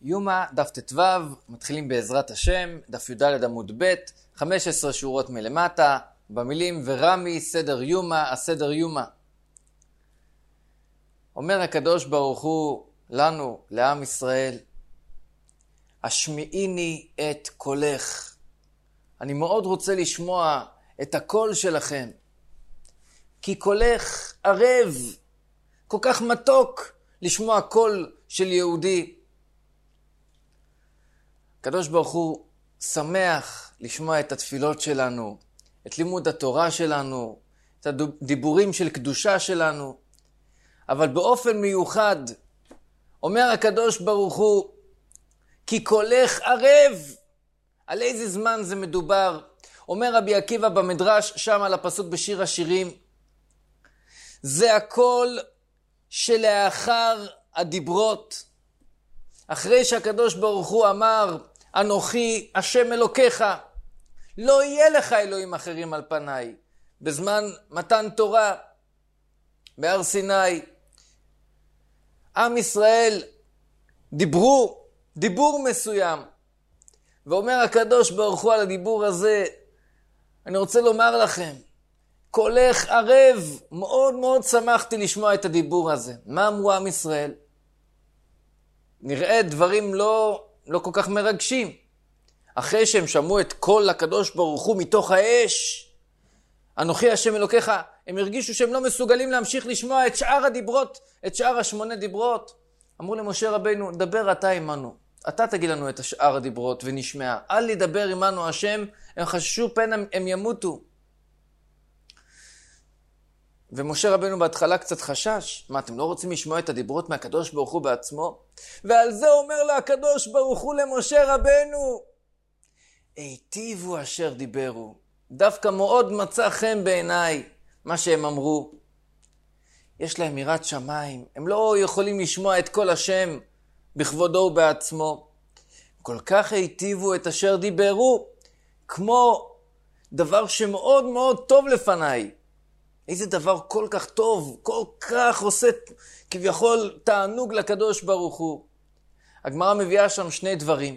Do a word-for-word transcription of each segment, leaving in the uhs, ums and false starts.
יומא, דף ט"ו, מתחילים בעזרת השם, דף י"ד עמוד ב', חמש עשרה שורות מלמטה, במילים ורמי סדר יומא, הסדר יומא. אומר הקדוש ברוך הוא לנו, לעם ישראל, השמיעיני את קולך. אני מאוד רוצה לשמוע את הקול שלכם, כי קולך ערב, כל כך מתוק לשמוע קול של יהודי. הקדוש ברוך הוא שמח לשמוע את התפילות שלנו, את לימוד התורה שלנו, את הדיבורים של קדושה שלנו, אבל באופן מיוחד אומר הקדוש ברוך הוא, כי קולך ערב. על איזה זמן זה מדובר? אומר רבי עקיבא במדרש, שם על הפסוק בשיר השירים, זה הקול שלאחר הדיברות. אחרי שהקדוש ברוך הוא אמר, אנוכי השם אלוקיך, לא יהיה לך אלוהים אחרים על פניי, בזמן מתן תורה בהר סיני, עם ישראל דיברו דיבור מסוים, ואומר הקדוש ברוך הוא על הדיבור הזה, אני רוצה לומר לכם, קולך ערב, מאוד מאוד שמחתי לשמוע את הדיבור הזה. מה אמרו עם ישראל? נראה דברים לא, לא כל כך מרגשים. אחרי שהם שמעו את קול הקדוש ברוך הוא מתוך האש, אנוכי השם אלוקיך, הם הרגישו שהם לא מסוגלים להמשיך לשמוע את שאר הדיברות, את שאר השמונה דיברות. אמרו למשה רבינו, דבר אתה עמנו, אתה תגיד לנו את שאר הדיברות ונשמע. אל ידבר עמנו השם, הם חששו פן הם, הם ימותו. ומשה רבינו בהתחלה קצת חשש, מה אתם לא רוצים לשמוע את הדיברות מהקדוש ברוך הוא בעצמו? ועל זה אומר לו הקדוש ברוך הוא למשה רבינו, היטיבו אשר דיברו. דווקא מאוד מצא חן בעיניי מה שהם אמרו. יש להם יראת שמיים, הם לא יכולים לשמוע את כל השם בכבודו ובעצמו. כל כך היטיבו את אשר דיברו, כמו דבר שמאוד מאוד טוב לפניי. איזה דבר כל כך טוב, כל כך עושה כביכול תענוג לקדוש ברוך הוא. הגמרא מביאה שם שני דברים.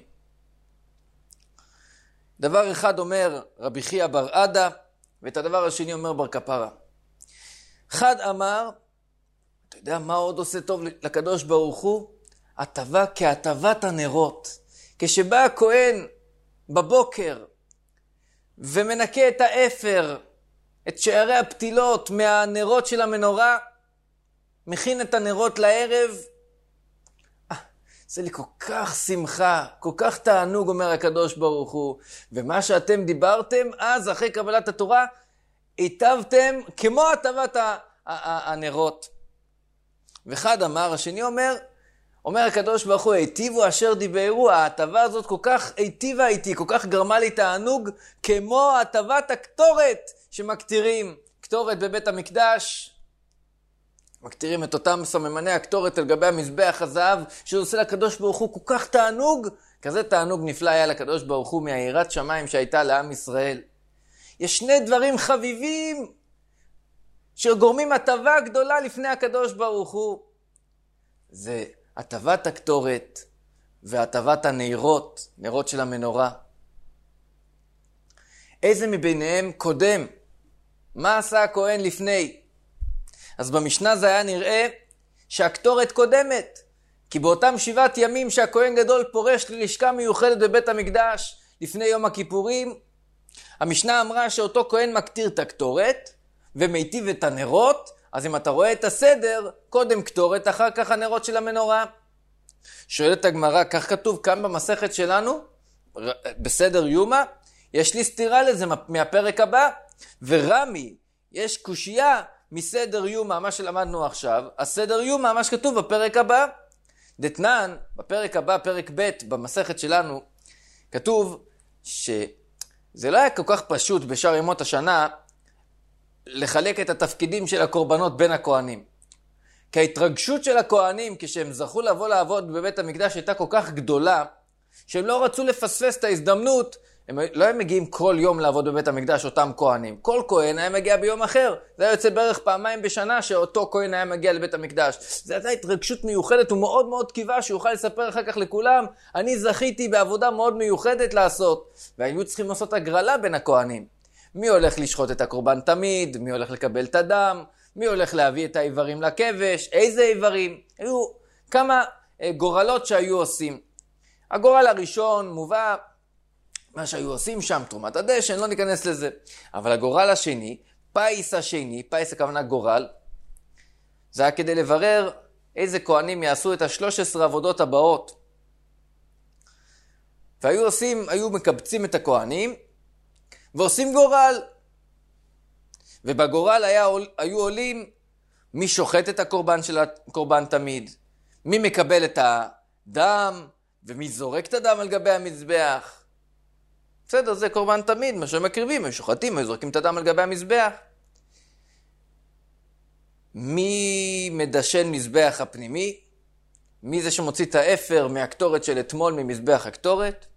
דבר אחד אומר רבי חייא בר עדה, ואת הדבר השני אומר בר כפרה. אחד אמר, אתה יודע מה עוד עושה טוב לקדוש ברוך הוא? הטבה כהטבת הנרות. כשבא הכהן בבוקר ומנקה את האפר, את שערי הפתילות מהנרות של המנורה, מכין את הנרות לערב, אה, זה לי כל כך שמחה, כל כך תענוג, אומר הקדוש ברוך הוא. ומה שאתם דיברתם, אז אחרי קבלת התורה, היטבתם כמו הטבת הנרות. ואחד אמר, השני אומר, אומר הקדוש ברוך הוא, היטיבו אשר דיברו, ההטבה הזאת כל כך היטיבה איתי, כל כך גרמה לי תענוג, כמו הטבת הקטורת שמקטירים. קטורת בבית המקדש, מקטירים את אותם סממני הקטורת על גבי המזבח הזהב, שעושה לקדוש ברוך הוא כל כך תענוג, כזה תענוג נפלא היה לקדוש ברוך הוא מהיראת שמיים שהייתה לעם ישראל. יש שני דברים חביבים, שגורמים הטבה גדולה לפני הקדוש ברוך הוא. זה הטבת הקטורת והטבת הנרות, נרות של המנורה. איזה מביניהם קודם? מה עשה הכהן לפני? אז במשנה זה היה נראה שהקטורת קודמת, כי באותם שבעת ימים שהכהן גדול פורש ללשכה מיוחדת בבית המקדש לפני יום הכיפורים, המשנה אמרה שאותו כהן מקטיר את הקטורת ומיטיב את הנרות. אז אם אתה רואה את הסדר, קודם קטורת, אחר כך הנרות של המנורה. שואלת הגמרא, כך כתוב כאן במסכת שלנו, בסדר יומא, יש לי סתירה לזה מהפרק הבא, ורמי, יש קושייה מסדר יומא, מה שלמדנו עכשיו, הסדר יומא, מה שכתוב בפרק הבא. דתנן, בפרק הבא, פרק ב' במסכת שלנו, כתוב שזה לא היה כל כך פשוט בשאר ימות השנה, לחלק את התפקידים של הקורבנות בין הכהנים. כי ההתרגשות של הכהנים כשהם זכו לבוא לעבוד בבית המקדש הייתה כל כך גדולה, שהם לא רצו לפספס את ההזדמנות הם לא הם מגיעים כל יום לעבוד בבית המקדש, אותם כהנים. כל כהן היה מגיע ביום אחר. זה היה יוצא בערך פעמיים בשנה שאותו כהן היה מגיע לבית המקדש. זו הייתה התרגשות מיוחדת, הוא מאוד מאוד קיווה שיוכל לספר אחר כך לכולם, אני זכיתי בעבודה מאוד מיוחדת לעשות. והיו צריכים לעשות הגרלה בין הכהנים. מי הולך לשחוט את הקורבן תמיד, מי הולך לקבל את הדם, מי הולך להביא את האיברים לכבש, איזה איברים. היו כמה גורלות שהיו עושים. הגורל הראשון מובא, מה שהיו עושים שם, תרומת הדשן, לא ניכנס לזה. אבל הגורל השני, פייס השני, פייס הכוונה גורל, זה היה כדי לברר איזה כהנים יעשו את השלוש עשרה עבודות הבאות. והיו עושים, היו מקבצים את הכהנים, ועושים גורל. ובגורל היה, היו עולים מי שוחט את הקורבן של הקורבן תמיד, מי מקבל את הדם, ומי זורק את הדם על גבי המזבח. בסדר, זה קורבן תמיד, מה שהם מקריבים, הם שוחטים, הם זורקים את הדם על גבי המזבח. מי מדשן מזבח הפנימי? מי זה שמוציא את האפר מהקטורת של אתמול ממזבח הקטורת?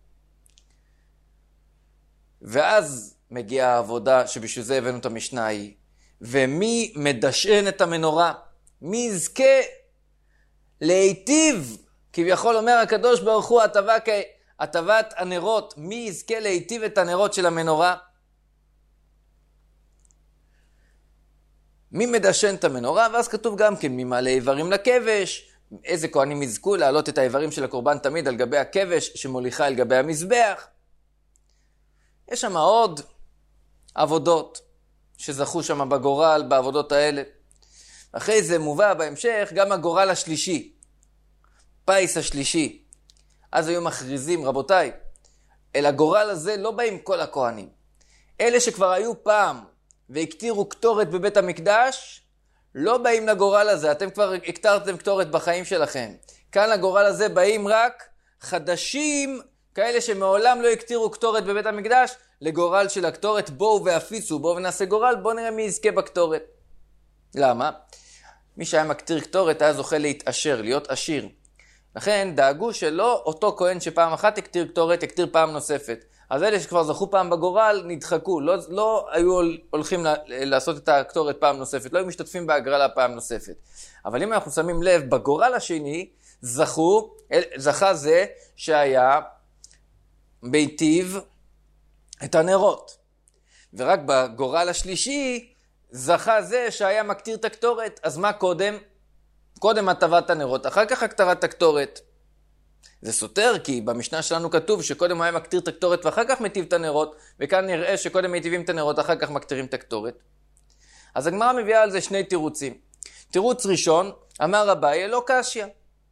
ואז מגיעה העבודה שבשביל זה הבאנו את המשנה ההיא. ומי מדשן את המנורה? מי יזכה להיטיב? כביכול אומר הקדוש ברוך הוא, הטבה כהטבת הנרות. מי יזכה להיטיב את הנרות של המנורה? מי מדשן את המנורה? ואז כתוב גם כן מי מעלה איברים לכבש, איזה כהנים יזכו להעלות את האיברים של הקורבן תמיד על גבי הכבש שמוליכה על גבי המזבח. יש שם עוד עבודות שזכו שם בגורל, בעבודות האלה. אחרי זה מובא בהמשך גם הגורל השלישי, פייס השלישי. אז היו מכריזים, רבותיי, אל הגורל הזה לא באים כל הכהנים. אלה שכבר היו פעם והקטירו קטורת בבית המקדש, לא באים לגורל הזה. אתם כבר הקטרתם קטורת בחיים שלכם. כאן לגורל הזה באים רק חדשים, כאלה שמעולם לא הקטירו קטורת בבית המקדש, לגורל של הקטורת. בואו והפיצו, בואו ונעשה גורל, בואו נראה מי יזכה בקטורת. למה? מי שהיה מקטיר קטורת היה זוכה להתעשר, להיות עשיר. לכן דאגו שלא אותו כהן שפעם אחת הקטיר קטורת, הקטיר פעם נוספת. אז אלה שכבר זכו פעם בגורל נדחקו, לא, לא היו הולכים לעשות את הקטורת פעם נוספת, לא היו משתתפים בהגרלה פעם נוספת. אבל אם אנחנו שמים לב, בגורל השני זכו, זכה זה שהיה ביטיב את הנרות. ורק בגורל השלישי זכה זה שהיה מקטיר את הקטורת. אז מה קודם? קודם הטבת הנרות, אחר כך הקטרת הקטורת. זה סותר, כי במשנה שלנו כתוב שקודם הוא היה מקטיר את הקטורת ואחר כך מטיב את הנרות, וכאן נראה שקודם מטיבים את הנרות, אחר כך מקטירים את הקטורת. אז הגמרא מביאה על זה שני תירוצים. תירוץ ראשון, אמר אביי, לא קשיא.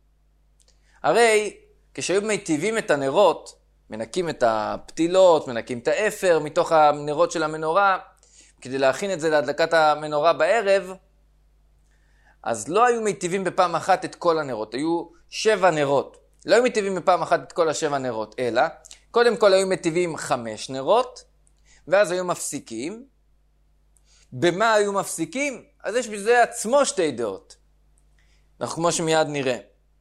הרי כשהיו מטיבים את הנרות, מנקים את הפתילות, מנקים את האפר מתוך הנרות של המנורה, כדי להכין את זה להדלקת המנורה בערב, אז לא היו מטיבים בפעם אחת את כל הנרות, היו שבע נרות. לא היו מטיבים בפעם אחת את כל השבע נרות, אלא קודם כל היו מטיבים חמש נרות, ואז היו מפסיקים. במה היו מפסיקים? אז יש בזה עצמו שתי דעות. אנחנו כמו שמיד נראה.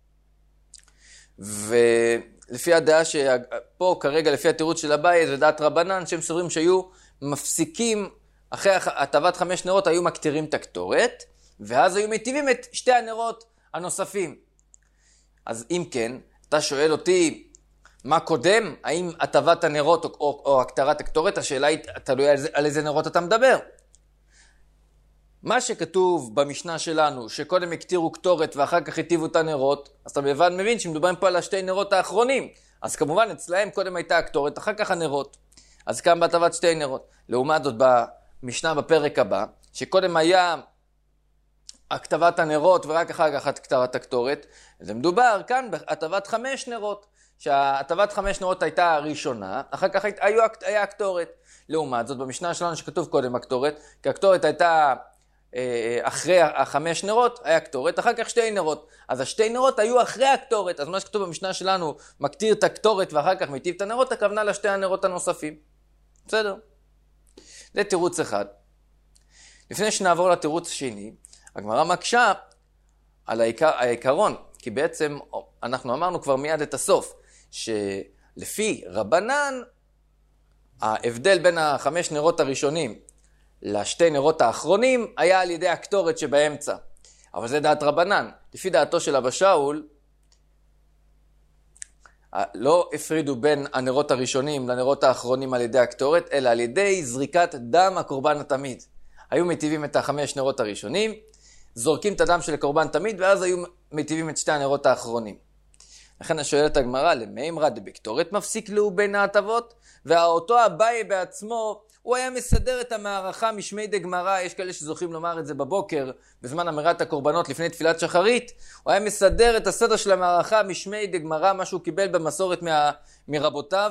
ולפי הדעה שפה כרגע, לפי התירוץ של אביי, זה דעת רבנן, שהם סוברים שהיו מפסיקים, אחרי הטבת חמש נרות היו מקטירים את הקטורת, ואז היו מטיבים את שתי הנרות הנוספים. אז אם כן, אתה שואל אותי, מה קודם? האם הטבת הנרות או, או, או הקטרת הקטורת? השאלה היא, תלוי על, על איזה נרות אתה מדבר. מה שכתוב במשנה שלנו, שקודם הקטירו קטורת ואחר כך הטיבו את הנרות, אז אתה לבד מבין שמדוברים פה על השתי נרות האחרונים. אז כמובן אצלהם קודם הייתה הקטורת, אחר כך הנרות. אז כאן בהטבת שתי נרות. לעומת זאת במשנה בפרק הבא, שקודם היה הכתבת הנרות ורק אחר כך הקטרת הקטורת, זה מדובר כאן בהטבת חמש נרות, שההטבת חמש נרות הייתה הראשונה, אחר כך היה, היה הקטורת. לעומת זאת במשנה שלנו שכתוב קודם הקטורת, כי הקטורת הייתה אחרי החמש נרות, היה הקטורת, אחר כך שתי נרות. אז השתי נרות היו אחרי הקטורת, אז מה שכתוב במשנה שלנו, מקטיר את הקטורת ואחר כך מטיב את הנרות, הכוונה לשתי הנרות הנוספים. בסדר? זה תירוץ אחד. לפני שנעבור לתירוץ שני, הגמרא מקשה על העיקר, העיקרון, כי בעצם אנחנו אמרנו כבר מיד את הסוף, שלפי רבנן, ההבדל בין החמש נרות הראשונים לשתי נרות האחרונים היה על ידי הקטורת שבאמצע. אבל זה דעת רבנן. לפי דעתו של אבא שאול, לא הפרידו בין הנרות הראשונים לנרות האחרונים על ידי הקטורת, אלא על ידי זריקת דם הקורבן התמיד. היו מטיבים את החמש נרות הראשונים, זורקים את הדם של הקורבן תמיד, ואז היו מטיבים את שתי הנרות האחרונים. לכן שואלת הגמרא, למימרא דבקטורת מפסיק לו בין ההטבות? ואותו אביי בעצמו, הוא היה מסדר את המערכה משמי דגמרא, יש כאלה שזוכים לומר את זה בבוקר, בזמן אמירת הקורבנות לפני תפילת שחרית, הוא היה מסדר את הסדר של המערכה משמי דגמרא, מה שהוא קיבל במסורת מה, מרבותיו,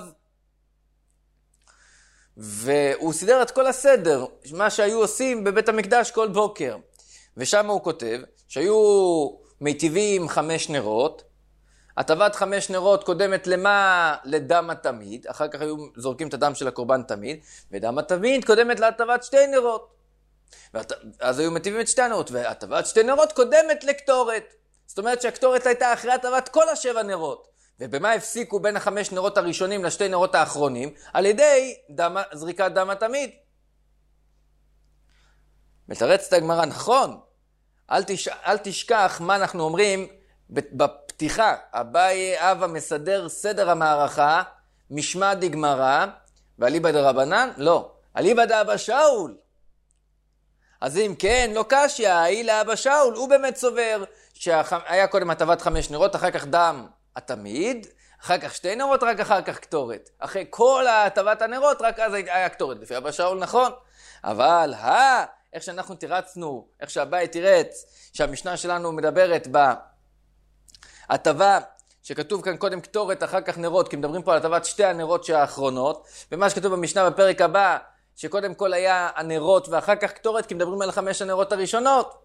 והוא סידר את כל הסדר, מה שהיו עושים בבית המקדש כל בוקר. ושם הוא כותב שהיו מיטיבים חמש נרות, הטבת חמש נרות קודמת למה? לדם התמיד, אחר כך היו זורקים את הדם של הקורבן תמיד, ודם התמיד קודמת להטבת שתי נרות. אז היו מטיבים את שתי הנרות, והטבת שתי נרות קודמת לקטורת. זאת אומרת שהקטורת הייתה אחרי הטבת כל השבע נרות. ובמה הפסיקו בין החמש נרות הראשונים לשתי נרות האחרונים? על ידי דם, זריקת דם התמיד. מתרצת הגמרא, נכון, אל, תש... אל תשכח מה אנחנו אומרים בפתיחה. אביי אבא מסדר סדר המערכה, משמע דגמרא, ואליבא דרבנן? לא, אליבא דאבא שאול. אז אם כן, לא קשיא, ההיא לאבא שאול, הוא באמת סובר שהיה קודם הטבת חמש נרות, אחר כך דם התמיד, אחר כך שתי נרות, רק אחר כך קטורת. אחרי כל הטבת הנרות, רק אז היה קטורת. לפי אבא שאול נכון, אבל ה... איך שאנחנו תירצנו, איך שהבית תירץ, שהמשנה שלנו מדברת בהטבה, שכתוב כאן קודם קטורת, אחר כך נרות, כי מדברים פה על הטבת שתי הנרות שהאחרונות, ומה שכתוב במשנה בפרק הבא, שקודם כל היה הנרות ואחר כך קטורת, כי מדברים על חמש הנרות הראשונות.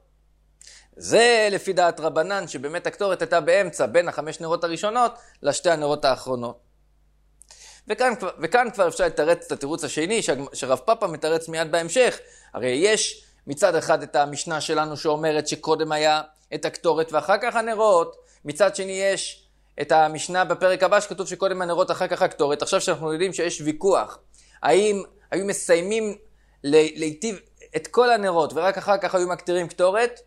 זה לפי דעת רבנן, שבאמת הקטורת הייתה באמצע, בין החמש נרות הראשונות, לשתי הנרות האחרונות. וכאן, וכאן כבר אפשר לתרץ את התירוץ השני, שרב פאפא מתרץ מיד בהמשך. הרי יש מצד אחד את המשנה שלנו שאומרת שקודם היה את הקטורת ואחר כך הנרות, מצד שני יש את המשנה בפרק הבא שכתוב שקודם הנרות אחר כך הקטורת. עכשיו שאנחנו יודעים שיש ויכוח, האם היו מסיימים להיטיב את כל הנרות ורק אחר כך היו מקטירים קטורת,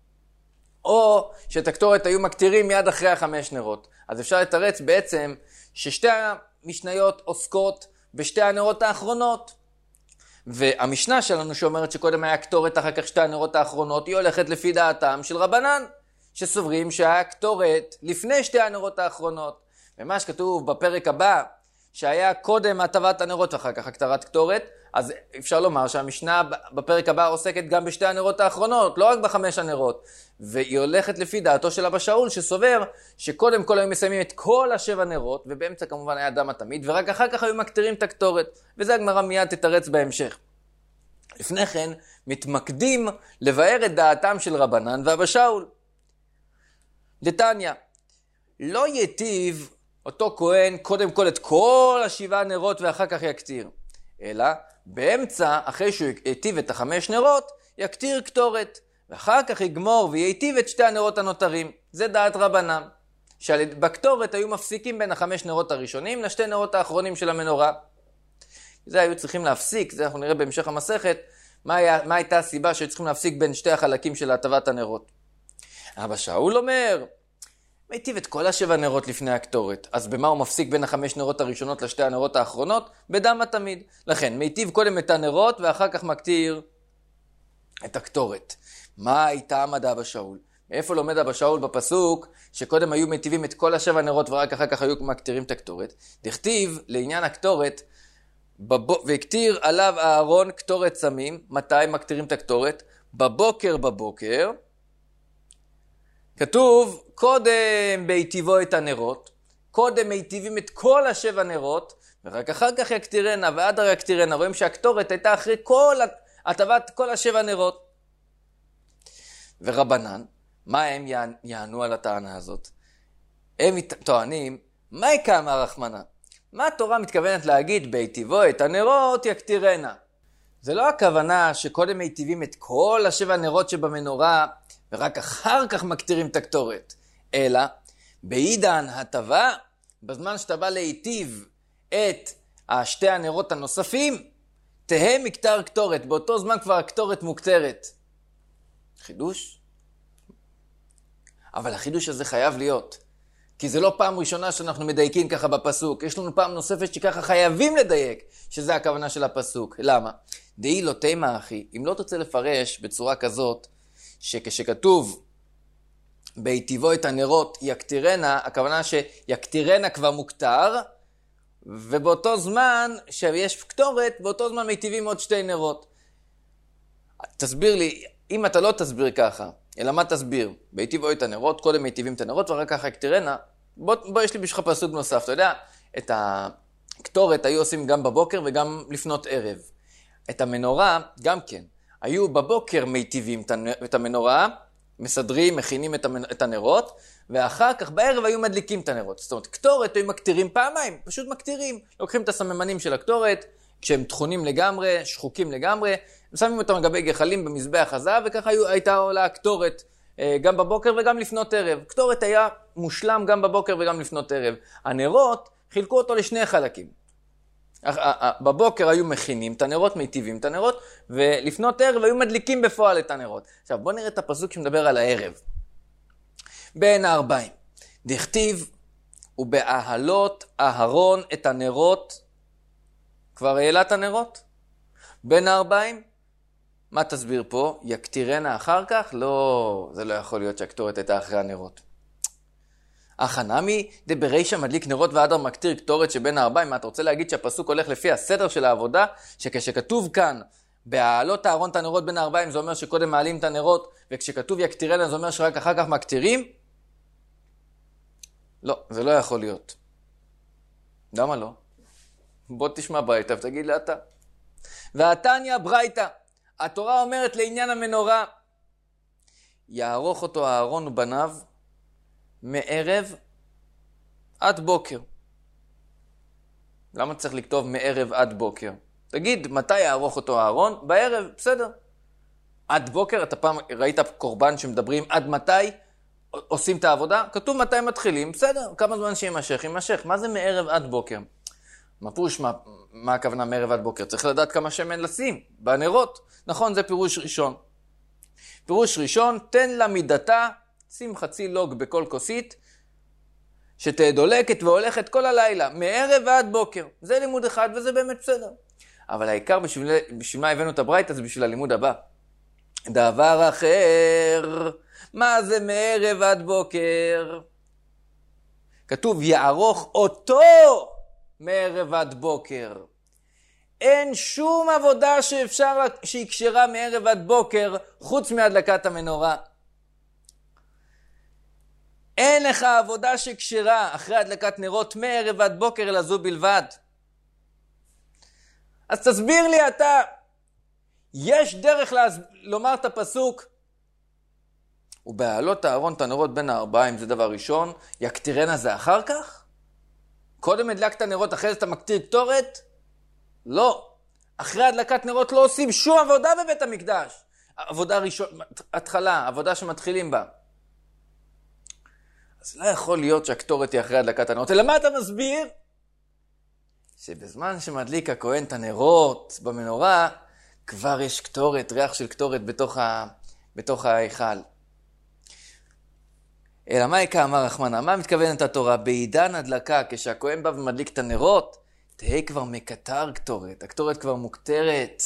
או שאת הקטורת היו מקטירים מיד אחרי החמש נרות. אז אפשר לתרץ בעצם ששתי המשניות עוסקות בשתי הנרות האחרונות. והמשנה שלנו שאומרת שקודם היה קטורת אחר כך שתי הנרות האחרונות, היא הולכת לפי דעתם של רבנן, שסוברים שהיה קטורת לפני שתי הנרות האחרונות. ומה שכתוב בפרק הבא, שהיה קודם הטבת הנרות ואחר כך הקטרת קטורת, אז אפשר לומר שהמשנה בפרק הבא עוסקת גם בשתי הנרות האחרונות, לא רק בחמש הנרות. והיא הולכת לפי דעתו של אבא שאול, שסובר שקודם כל היו מסיימים את כל השבע נרות, ובאמצע כמובן היה דם התמיד, ורק אחר כך היו מקטירים את הקטורת. וזה הגמרא מיד תתרץ בהמשך. לפני כן מתמקדים לבאר את דעתם של רבנן ואבא שאול. דתניא, לא יטיב אותו כהן קודם כל את כל השבעה נרות ואחר כך יקטיר, אלא באמצע, אחרי שהוא יטיב את החמש נרות, יקטיר קטורת, ואחר כך יגמור ויטיב את שתי הנרות הנותרים. זה דעת רבנן, שבקטורת היו מפסיקים בין החמש נרות הראשונים לשתי נרות האחרונים של המנורה. זה היו צריכים להפסיק, זה אנחנו נראה בהמשך המסכת, מה, היה, מה הייתה הסיבה שהיו צריכים להפסיק בין שתי החלקים של הטבת הנרות. אבא שאול אומר, מיטיב את כל השבע נרות לפני הקטורת. אז במה הוא מפסיק בין החמש נרות הראשונות לשתי הנרות האחרונות? בדם התמיד. לכן, מיטיב קודם את הנרות ואחר כך מקטיר את הקטורת. מה הייתה עמד אבא שאול? מאיפה לומד אבא שאול בפסוק שקודם היו מיטיבים את כל השבע נרות ורק אחר כך היו מקטירים את הקטורת? דכתיב לעניין הקטורת, והקטיר עליו הארון קטורת סמים. מתי מקטירים את הקטורת? בבוקר בבוקר. כתוב, קודם ביטיבו את הנרות, קודם מיטיבים את כל השבע נרות, ורק אחר כך יקטירנה, ועד הרי יקטירנה. רואים שהקטורת הייתה אחרי כל הטבת כל השבע נרות. ורבנן, מה הם יענו על הטענה הזאת? הם טוענים, מה יקמה רחמנה? מה התורה מתכוונת להגיד, ביטיבו את הנרות יקטירנה? זה לא הכוונה שקודם מיטיבים את כל השבע נרות שבמנורה, ורק אחר כך מקטירים את הקטורת, אלא בעידן הטבה, בזמן שאתה בא להיטיב את שתי הנרות הנוספים, תהא מקטר קטורת. באותו זמן כבר הקטורת מוקטרת. חידוש? אבל החידוש הזה חייב להיות. כי זה לא פעם ראשונה שאנחנו מדייקים ככה בפסוק. יש לנו פעם נוספת שככה חייבים לדייק, שזה הכוונה של הפסוק. למה? דאי לא תימה אחי, אם לא תרצה לפרש בצורה כזאת, שכשכתוב בהיטיבו את הנרות יקטירנה, הכוונה שיקטירנה כבר מוקטר, ובאותו זמן שיש קטורת, באותו זמן מיטיבים עוד שתי נרות. תסביר לי, אם אתה לא תסביר ככה, אלא מה תסביר? בהיטיבו את הנרות, קודם מיטיבים את הנרות, ורק ככה יקטירנה. בוא, בוא יש לי בשביל פסוק נוסף, אתה יודע, את הקטורת היו עושים גם בבוקר וגם לפנות ערב. את המנורה, גם כן, היו בבוקר מיטיבים את המנורה, מסדרים, מכינים את הנרות, ואחר כך בערב היו מדליקים את הנרות. זאת אומרת, קטורת היו מקטירים פעמיים, פשוט מקטירים. לוקחים את הסממנים של הקטורת, כשהם תכונים לגמרי, שחוקים לגמרי, שמים אותם לגבי גחלים במזבח הזהב, וככה הייתה עולה הקטורת גם בבוקר וגם לפנות ערב. קטורת היה מושלם גם בבוקר וגם לפנות ערב. הנרות חילקו אותו לשני חלקים. בבוקר היו מכינים את הנרות, מיטיבים את הנרות, ולפנות ערב היו מדליקים בפועל את הנרות. עכשיו בוא נראה את הפסוק שמדבר על הערב. בין הארבעים. דכתיב, ובאהלות אהרון את הנרות, כבר העלה את הנרות? בין הארבעים? מה תסביר פה? יקטירנה אחר כך? לא, זה לא יכול להיות שהקטורת הייתה אחרי הנרות. החנמי דברישא מדליק נרות ואדר מקטיר קטורת שבין הארבעים. מה אתה רוצה להגיד שהפסוק הולך לפי הסדר של העבודה? שכשכתוב כאן בהעלות אהרון את הנרות בין הארבעים זה אומר שקודם מעלים את הנרות, וכשכתוב יקטירנה זה אומר שרק אחר כך מקטירים? לא, זה לא יכול להיות. למה לא? בוא תשמע ברייתא ותגיד לה אתה. והתניא ברייתא, התורה אומרת לעניין המנורה, יערוך אותו אהרון ובניו מערב עד בוקר. למה צריך לכתוב מערב עד בוקר? תגיד, מתי יערוך אותו אהרון? בערב, בסדר. עד בוקר, אתה פעם ראית קורבן שמדברים עד מתי עושים את העבודה? כתוב מתי מתחילים, בסדר. כמה זמן שימשך, ימשך. מה זה מערב עד בוקר? מה פירוש, מה, מה הכוונה מערב עד בוקר? צריך לדעת כמה שמן לשים בנרות. נכון, זה פירוש ראשון. פירוש ראשון, תן לה מידתה, שים חצי לוג בכל כוסית, שתדולקת והולכת כל הלילה, מערב ועד בוקר. זה לימוד אחד וזה באמת בסדר. אבל העיקר בשביל, בשביל מה הבאנו את הברייתא זה בשביל הלימוד הבא. דבר אחר, מה זה מערב עד בוקר? כתוב יערוך אותו מערב עד בוקר. אין שום עבודה שאפשר, שהיא קשרה מערב עד בוקר, חוץ מהדלקת המנורה. אין לך עבודה שקשרה אחרי הדלקת נרות מערב עד בוקר, אלא זו בלבד. אז תסביר לי אתה, יש דרך להס... לומר את הפסוק, ובהעלות אהרון את הנרות בין הארבעים, זה דבר ראשון, יקטירנה זה אחר כך? קודם הדלקת נרות, אחרי זה אתה מקטיר קטורת? לא. אחרי הדלקת נרות לא עושים שום עבודה בבית המקדש. עבודה ראשון, התחלה, עבודה שמתחילים בה. אז לא יכול להיות שהקטורת היא אחרי הדלקת הנרות. אלא מה אתה מסביר? שבזמן שמדליק הכהן את הנרות במנורה, כבר יש קטורת, ריח של קטורת בתוך, ה... בתוך ההיכל. אלא מה יקה אמר רחמנה? מה מתכוונת התורה? בעידן הדלקה, כשהכהן בא ומדליק את הנרות, תהיה כבר מקטר קטורת, הקטורת כבר מוקטרת.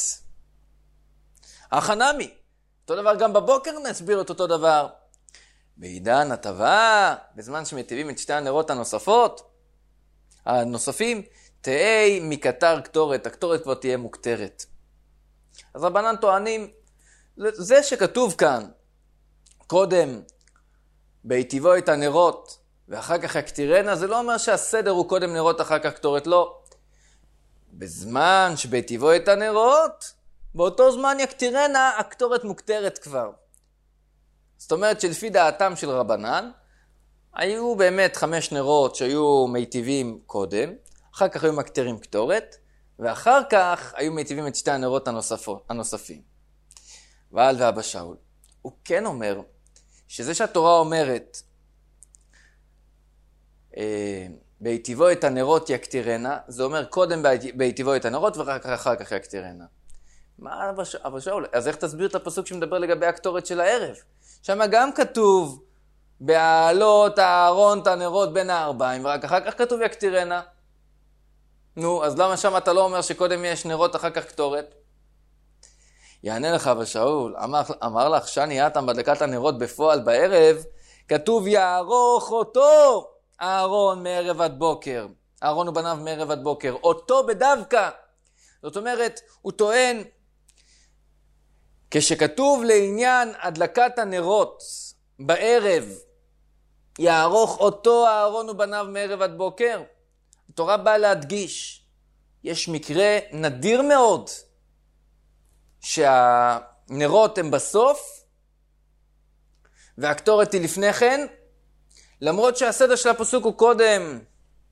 החנמי, אותו דבר גם בבוקר נסביר את אותו דבר. בעידן הטבה, בזמן שמטיבים את שתי הנרות הנוספות, הנוספים, תהיה מקטר קטורת, הקטורת כבר תהיה מוקטרת. אז רבנן טוענים, זה שכתוב כאן, קודם בהיטיבו את הנרות, ואחר כך יקטירנה, זה לא אומר שהסדר הוא קודם נרות, אחר כך קטורת, לא. בזמן שבהיטיבו את הנרות, באותו זמן יקטירנה, הקטורת מוקטרת כבר. זאת אומרת שלפי דעתם של רבנן, היו באמת חמש נרות שהיו מיטיבים קודם, אחר כך היו מקטירים קטורת, ואחר כך היו מיטיבים את שתי הנרות הנוספות, הנוספים. ועל ואבא שאול. הוא כן אומר, שזה שהתורה אומרת, בהיטיבו את הנרות יקטירנה, זה אומר קודם בהיטיבו את הנרות ואחר כך יקטירנה. מה אבא שאול? אז איך תסביר את הפסוק שמדבר לגבי הקטורת של הערב? שם גם כתוב בהעלות הארון את הנרות בין הארבעים, ורק אחר כך כתוב יקטירנה. נו, אז למה שם אתה לא אומר שקודם יש נרות אחר כך קטורת? יענה לך אבא שאול, אמר, אמר לך שני אתם בדלקת הנרות בפועל בערב, כתוב יערוך אותו הארון מערב עד בוקר. הארון ובניו מערב עד בוקר. אותו בדווקא. זאת אומרת, הוא טוען, כשכתוב לעניין הדלקת הנרות בערב, יערוך אותו הארון ובניו מערב עד בוקר, התורה באה להדגיש, יש מקרה נדיר מאוד, שהנרות הם בסוף, והקטורת היא לפני כן, למרות שהסדר של הפסוק הוא קודם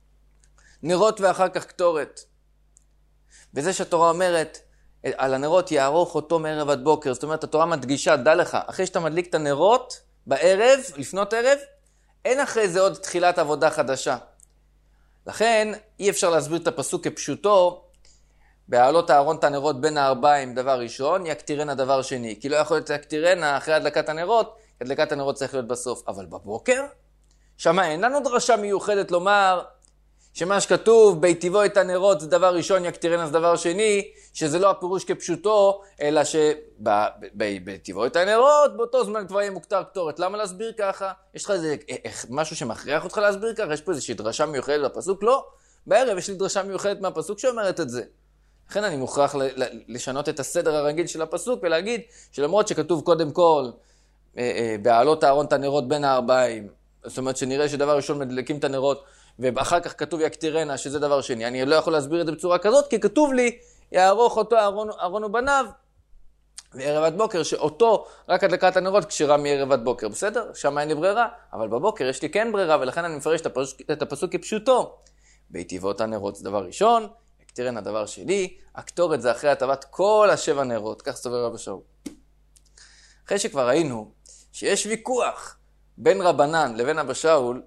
נרות ואחר כך קטורת. וזה שהתורה אומרת, על הנרות יערוך אותו מערב עד בוקר. זאת אומרת, התורה מדגישה, דע לך, אחרי שאתה מדליק את הנרות בערב, לפנות ערב, אין אחרי זה עוד תחילת עבודה חדשה. לכן, אי אפשר להסביר את הפסוק כפשוטו, בהעלות הארון את הנרות בין הארבעים דבר ראשון, יקטירנה דבר שני. כי לא יכול להיות יקטירנה אחרי הדלקת הנרות, הדלקת הנרות צריך להיות בסוף. אבל בבוקר, שמה אין לנו דרשה מיוחדת לומר, שמה שכתוב, בהיטיבו את הנרות זה דבר ראשון, יקטירנה זה דבר שני, שזה לא הפירוש כפשוטו, אלא שבהיטיבו את הנרות, באותו זמן כבר יהיה מוקטר קטורת. למה להסביר ככה? יש לך איזה, משהו שמכריח אותך להסביר ככה? יש פה איזושהי דרשה מיוחדת בפסוק? לא. בערב יש לי דרשה מיוחדת מהפסוק שאומרת את זה. לכן אני מוכרח לשנות את הסדר הרגיל של הפסוק ולהגיד שלמרות שכתוב קודם כל בהעלות הארון את הנרות בין הארבעים, זאת אומרת שנראה שדבר ראשון מדלקים את הנרות ואחר כך כתוב יקטירנה שזה דבר שני. אני לא יכול להסביר את זה בצורה כזאת כי כתוב לי יערוך אותו ארון, ארון ובניו וערב עד בוקר, שאותו רק הדלקת הנרות כשרה מערב עד בוקר. בסדר? שם אין לי ברירה, אבל בבוקר יש לי כן ברירה ולכן אני מפרש את הפסוק, את הפסוק כפשוטו. בהיטיבות הנרות זה דבר ראשון, יקטירנה הדבר שלי, הקטורת זה אחרי הטבת כל השבע נרות, כך סובר רבא שאול. אחרי שכבר ראינו שיש ויכוח בין רבנן לבין רבא שאול,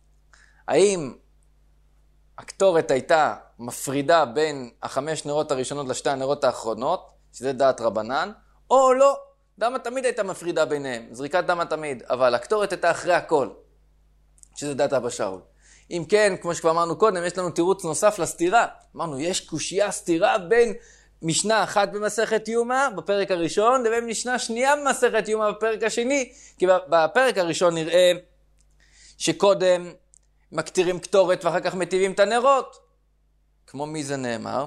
האם הקטורת הייתה מפרידה בין החמש נרות הראשונות לשתי הנרות האחרונות, שזה דעת רבנן, או לא, דמה תמיד הייתה מפרידה ביניהם, זריקת דמה תמיד, אבל הקטורת הייתה אחרי הכל, שזה דעת רבא שאול. אם כן, כמו שכבר אמרנו קודם, יש לנו תירוץ נוסף לסתירה. אמרנו, יש קושייה סתירה בין משנה אחת במסכת יומא, בפרק הראשון, לבין משנה שנייה במסכת יומא, בפרק השני. כי בפרק הראשון נראה שקודם מקטירים קטורת ואחר כך מטיבים את הנרות. כמו מי זה נאמר?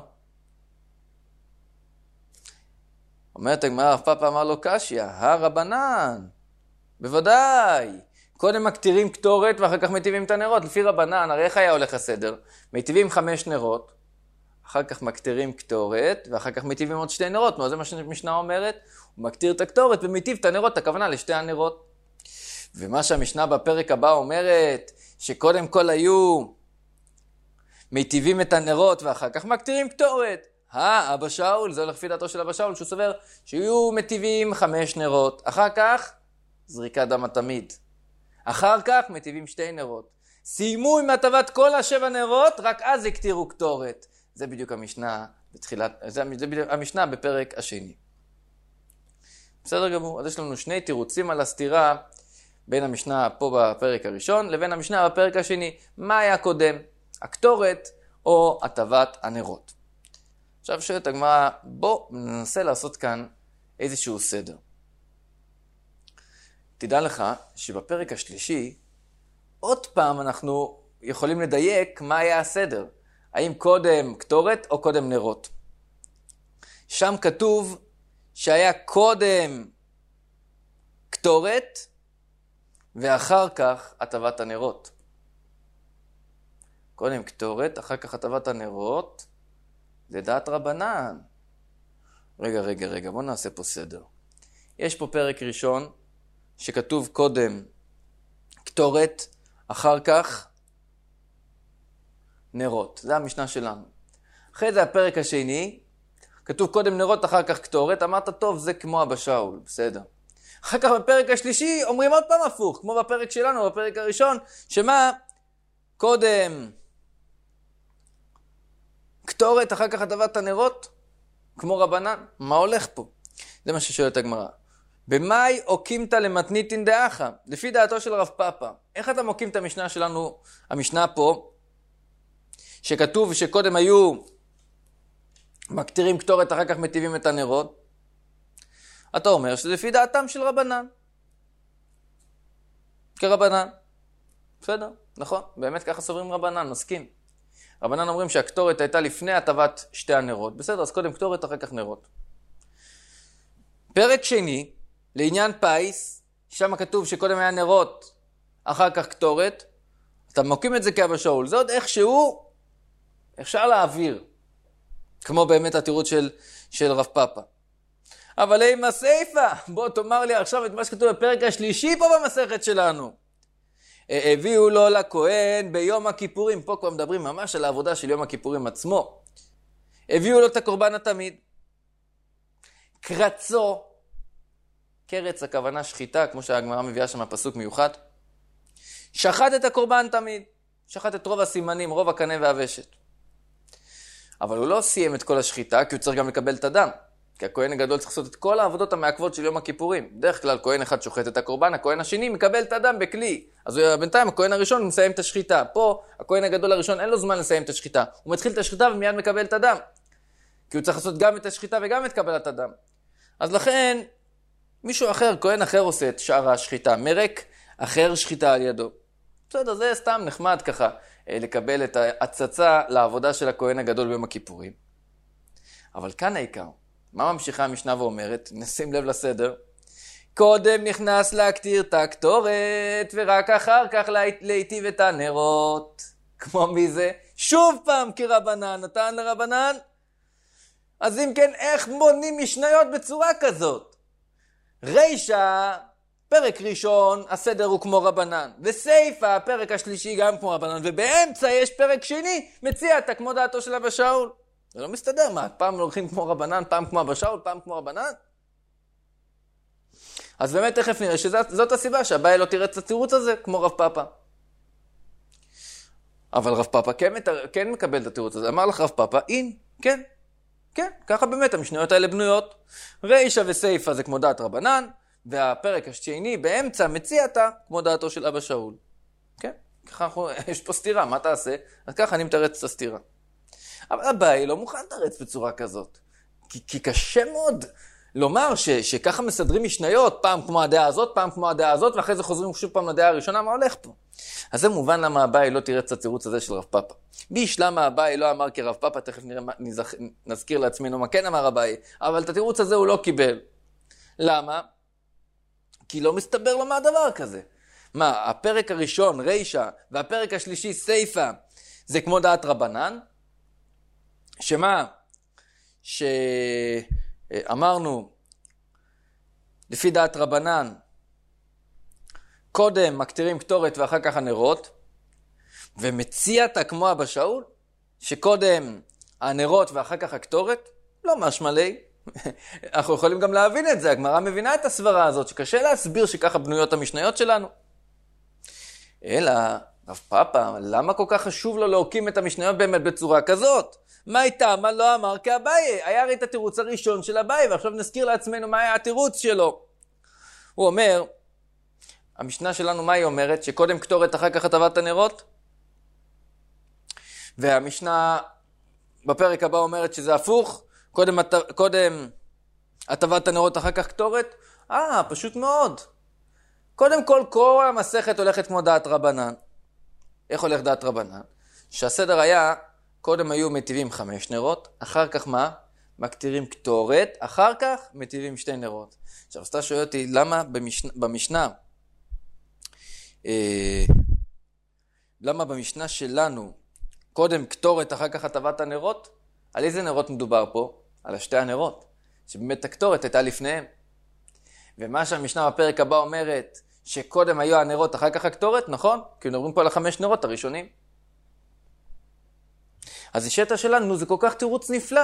אומרת הגמרא, רב פאפא אמר לו קשיא, הרבנן, בוודאי. קודם מקטירים קטורת ואחר כך מטיבים את הנרות. לפי רבנן, הרי איך היה הולך הסדר? מטיבים חמש נרות, אחר כך מקטירים קטורת, ואחר כך מטיבים עוד שתי נרות. נו, זה מה שהמשנה אומרת. הוא מקטיר את הקטורת ומטיב את הנרות, הכוונה לשתי הנרות. ומה שהמשנה בפרק הבא אומרת, שקודם כל היו מטיבים את הנרות ואחר כך מקטירים קטורת. אה, אבא שאול, זה הולך לפי דעתו של אבא שאול, שהוא סובר שיהיו מטיבים חמש נרות. אחר כך, זריקת דמה תמיד. אחר כך מטיבים שתי נרות. סיימו עם הטבת כל השבע נרות, רק אז הקטירו קטורת. זה בדיוק המשנה בתחילת, זה, זה בדיוק המשנה בפרק השני. בסדר גמור, אז יש לנו שני תירוצים על הסתירה בין המשנה פה בפרק הראשון לבין המשנה בפרק השני. מה היה קודם? הקטורת או הטבת הנרות? עכשיו שואלת הגמרא, בוא ננסה לעשות כאן איזשהו סדר. תדע לך שבפרק השלישי, עוד פעם אנחנו יכולים לדייק מה היה הסדר. האם קודם קטורת או קודם נרות. שם כתוב שהיה קודם קטורת ואחר כך הטבת הנרות. קודם קטורת, אחר כך הטבת הנרות, זה דעת רבנן. רגע, רגע, רגע, בוא נעשה פה סדר. יש פה פרק ראשון, שכתוב קודם קטורת, אחר כך נרות. זה המשנה שלנו. אחרי זה הפרק השני, כתוב קודם נרות, אחר כך קטורת. אמרת, טוב, זה כמו אבא שאול, בסדר. אחר כך בפרק השלישי אומרים עוד פעם הפוך, כמו בפרק שלנו, בפרק הראשון, שמה? קודם קטורת, אחר כך הטבת הנרות, כמו רבנן. מה הולך פה? זה מה ששואלת הגמרא. במאי אוקימתא למתניתין דאחא? לפי דעתו של רב פאפא. איך אתה מוקים את המשנה שלנו, המשנה פה, שכתוב שקודם היו מקטירים קטורת, אחר כך מטיבים את הנרות? אתה אומר שזה לפי דעתם של רבנן. כרבנן. בסדר, נכון. באמת ככה סוברים רבנן, מסכים. רבנן אומרים שהקטורת הייתה לפני הטבת שתי הנרות. בסדר, אז קודם קטורת, אחר כך נרות. פרק שני, לעניין פייס, שם כתוב שקודם היה נרות, אחר כך קטורת. אתה מוקים את זה כאבא שאול. זה עוד איכשהו אפשר להעביר. כמו באמת התירוץ של, של רב פאפא. אבל עם הסייפה, בוא תאמר לי עכשיו את מה שכתוב בפרק השלישי פה במסכת שלנו. הביאו לו לכהן ביום הכיפורים, פה כבר מדברים ממש על העבודה של יום הכיפורים עצמו. הביאו לו את הקורבן התמיד. קרצו, קרץ הכוונה שחיטה, כמו שהגמרא מביאה שם פסוק מיוחד. שחט את הקורבן תמיד, שחט את רוב הסימנים, רוב הקנה והוושת. אבל הוא לא סיים את כל השחיטה, כי הוא צריך גם לקבל את הדם. כי הכהן הגדול צריך לעשות את כל העבודות המעכבות של יום הכיפורים. בדרך כלל כהן אחד שוחט את הקורבן, הכהן השני מקבל את הדם בכלי. אז בינתיים הכהן הראשון מסיים את השחיטה. פה הכהן הגדול הראשון אין לו זמן לסיים את השחיטה. הוא מתחיל את השחיטה ומיד מקבל את הדם. כי הוא צריך לעשות גם את השחיטה וגם את קבלת הדם. אז לכן מישהו אחר, כהן אחר עושה את שאר השחיטה. מרק אחר שחיטה על ידו. בסדר, זה סתם נחמד ככה לקבל את ההצצה לעבודה של הכהן הגדול ביום הכיפורים. אבל כאן העיקר. מה ממשיכה המשנה ואומרת? נשים לב לסדר. קודם נכנס להקטיר את הקטורת, ורק אחר כך להיטיב את הנרות. כמו מי זה? שוב פעם כרבנן, נתן לרבנן. אז אם כן, איך מונים משניות בצורה כזאת? רישה, פרק ראשון, הסדר הוא כמו רבנן. וסייפה, הפרק השלישי גם כמו רבנן. ובאמצע יש פרק שני, מציע את כמו דעתו של אבא שאול. זה לא מסתדר, מה? פעם הולכים כמו רבנן, פעם כמו אבא שאול, פעם כמו רבנן? אז באמת תכף נראה שזאת הסיבה שהבעיה לא תראה את התירוץ הזה כמו רב פאפא. אבל רב פאפא כן, כן מקבל את התירוץ הזה. אמר לך רב פאפא, אין, כן, כן, ככה באמת המשניות האלה בנויות. רישה וסייפה זה כמו דעת רבנן, והפרק השני באמצע מציע אתה כמו דעתו של אבא שאול. כן, ככה אנחנו, יש פה סתירה, מה תעשה? אז ככה אני מתרץ את הסתירה. אבל הבעיה לא מוכן לתרץ בצורה כזאת. כי, כי קשה מאוד לומר ש, שככה מסדרים משניות, פעם כמו הדעה הזאת, פעם כמו הדעה הזאת, ואחרי זה חוזרים שוב פעם לדעה הראשונה, מה הולך פה? אז זה מובן למה הבעיה לא תרץ את התירוץ הזה של רב פאפא. בישלם הבעיה לא אמר כרב פאפא, תכף נראה, נזכ... נזכיר לעצמנו מה כן אמר הבעיה, אבל את התירוץ הזה הוא לא קיבל. למה? כי לא מסתבר לו מה הדבר כזה. מה, הפרק הראשון, רישה, והפרק השלישי, סייפה, זה כמו דעת רבנן? שמה? שאמרנו, לפי דעת רבנן, קודם מקטירים קטורת ואחר כך הנרות, ומציעת כמו אבא שאול, שקודם הנרות ואחר כך הקטורת, לא משמע לי. אנחנו יכולים גם להבין את זה, הגמרא מבינה את הסברה הזאת, שקשה להסביר שככה בנויות המשניות שלנו. אלא, רב פאפא, למה כל כך חשוב לו להוקים את המשניות באמת בצורה כזאת? מה הייתה? מה לא אמר כאביי? היה הרי את התירוץ הראשון של אביי, ועכשיו נזכיר לעצמנו מה היה התירוץ שלו. הוא אומר, המשנה שלנו מה היא אומרת? שקודם קטורת אחר כך הטבת הנרות? והמשנה בפרק הבא אומרת שזה הפוך, קודם, קודם הטבת הנרות אחר כך קטורת? אה, פשוט מאוד. קודם כל, כל המסכת הולכת כמו דעת רבנן. איך הולך דעת רבנן? שהסדר היה, קודם היו מטיבים חמש נרות, אחר כך מה? מקטירים קטורת, אחר כך מטיבים שתי נרות. עכשיו, אתה שואל אותי, למה במשנה, במשנה, אה, למה במשנה שלנו, קודם קטורת, אחר כך הטבת הנרות? על איזה נרות מדובר פה? על השתי הנרות, שבאמת הקטורת הייתה לפניהם. ומה שהמשנה בפרק הבא אומרת, שקודם היו הנרות, אחר כך הקטורת, נכון? כי מדברים פה על החמש נרות הראשונים. אז השאלה שלנו, זה כל כך תירוץ נפלא.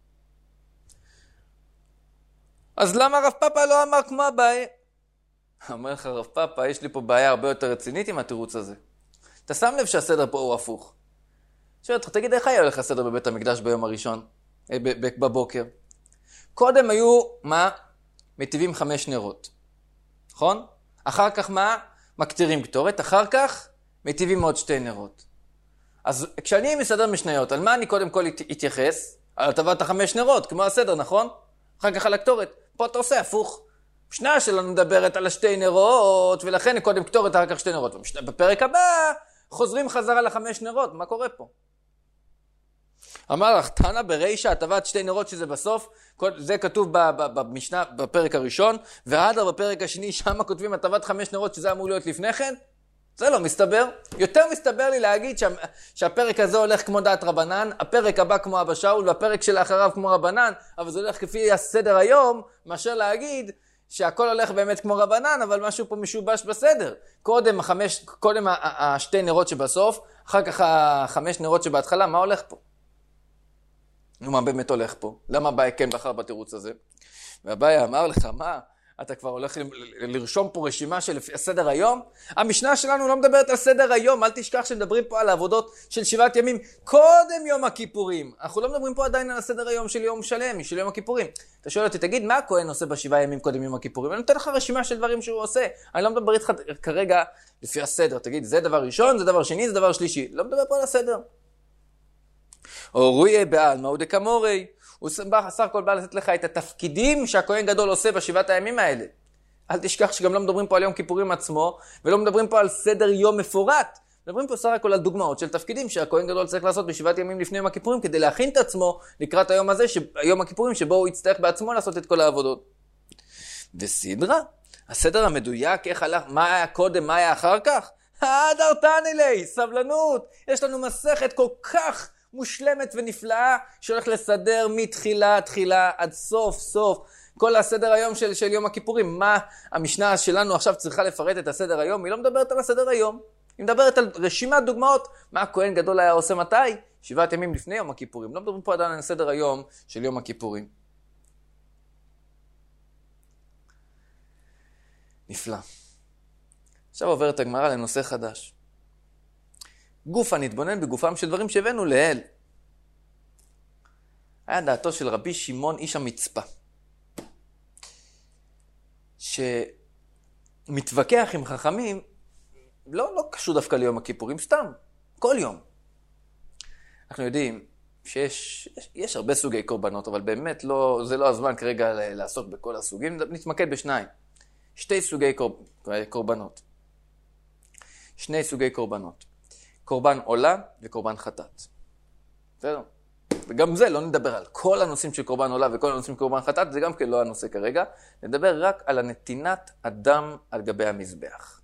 אז למה רב פאפא לא אמר כמו הבעיה? אומר לך רב פאפא, יש לי פה בעיה הרבה יותר רצינית עם התירוץ הזה. אתה שם לב שהסדר פה הוא הפוך. שואל אותך, תגיד, איך היה הולך הסדר בבית המקדש ביום הראשון, בבוקר? קודם היו, מה? מטיבים חמש נרות, נכון? אחר כך מה? מקטירים קטורת, אחר כך מטיבים עוד שתי נרות. אז כשאני מסדר משניות, על מה אני קודם כל אתייחס? על הטבת החמש נרות, כמו הסדר, נכון? אחר כך על הקטורת. פה אתה עושה הפוך. משנה שלנו מדברת על השתי נרות, ולכן קודם קטורת, אחר כך שתי נרות. בפרק הבא חוזרים חזרה לחמש נרות. מה קורה פה? אמר לך, תנא ברישא, הטבת שתי נרות שזה בסוף, זה כתוב במשנה, בפרק הראשון, והדר בפרק השני, שם כותבים הטבת חמש נרות שזה אמור להיות לפני כן. זה לא מסתבר. יותר מסתבר לי להגיד שה, שהפרק הזה הולך כמו דעת רבנן, הפרק הבא כמו אבא שאול, והפרק שלאחריו כמו רבנן, אבל זה הולך כפי הסדר היום, מאשר להגיד שהכל הולך באמת כמו רבנן, אבל משהו פה משובש בסדר. קודם, החמש, קודם השתי נרות שבסוף, אחר כך החמש נרות שבהתחלה, מה הולך פה? מה באמת הולך פה? למה אביי כן בחר בתירוץ הזה? ואביי אמר לך, מה? אתה כבר הולך לרשום פה רשימה של סדר היום? המשנה שלנו לא מדברת על סדר היום, אל תשכח שמדברים פה על העבודות של שבעת ימים קודם יום הכיפורים. אנחנו לא מדברים פה עדיין על הסדר היום של יום שלם, של יום הכיפורים. אתה שואל אותי, תגיד, מה הכהן עושה בשבעה ימים קודם יום הכיפורים? אני נותן לך רשימה של דברים שהוא עושה. אני לא מדבר איתך כרגע לפי הסדר. תגיד, זה דבר ראשון, זה דבר שני, זה דבר שלישי. לא מדבר פה על הסדר. או רואי בעל, מהו דקמורי? הוא סך הכל בא לתת לך את התפקידים שהכהן גדול עושה בשבעת הימים האלה. אל תשכח שגם לא מדברים פה על יום כיפורים עצמו, ולא מדברים פה על סדר יום מפורט. מדברים פה סך הכל על דוגמאות של תפקידים שהכהן גדול צריך לעשות בשבעת ימים לפני יום הכיפורים, כדי להכין את עצמו לקראת היום הזה, יום הכיפורים, שבו הוא יצטרך בעצמו לעשות את כל העבודות. וסדרה, הסדר המדויק, איך הלך, מה היה קודם, מה היה אחר כך? הדרתני לי, סבלנות. יש לנו מסכת כל כך מושלמת ונפלאה שהולך לסדר מתחילה תחילה עד סוף סוף כל הסדר היום של, של יום הכיפורים. מה המשנה שלנו עכשיו צריכה לפרט את הסדר היום? היא לא מדברת על הסדר היום, היא מדברת על רשימת דוגמאות. מה הכהן גדול היה עושה מתי? שבעת ימים לפני יום הכיפורים. לא מדברים פה עדיין על סדר היום של יום הכיפורים. נפלא. עכשיו עוברת הגמרא לנושא חדש. גופה נתבונן בגופם של דברים שהבאנו לאל. היה דעתו של רבי שמעון איש המצפה, שמתווכח עם חכמים, לא, לא קשור דווקא ליום הכיפורים, סתם, כל יום. אנחנו יודעים שיש יש, יש הרבה סוגי קורבנות, אבל באמת לא, זה לא הזמן כרגע לעסוק בכל הסוגים, נתמקד בשניים. שתי סוגי קורב, קורבנות. שני סוגי קורבנות. קורבן עולה וקורבן חטאת. בסדר? וגם זה, לא נדבר על כל הנושאים של קורבן עולה וכל הנושאים של קורבן חטאת, זה גם כן לא הנושא כרגע. נדבר רק על הנתינת הדם על גבי המזבח.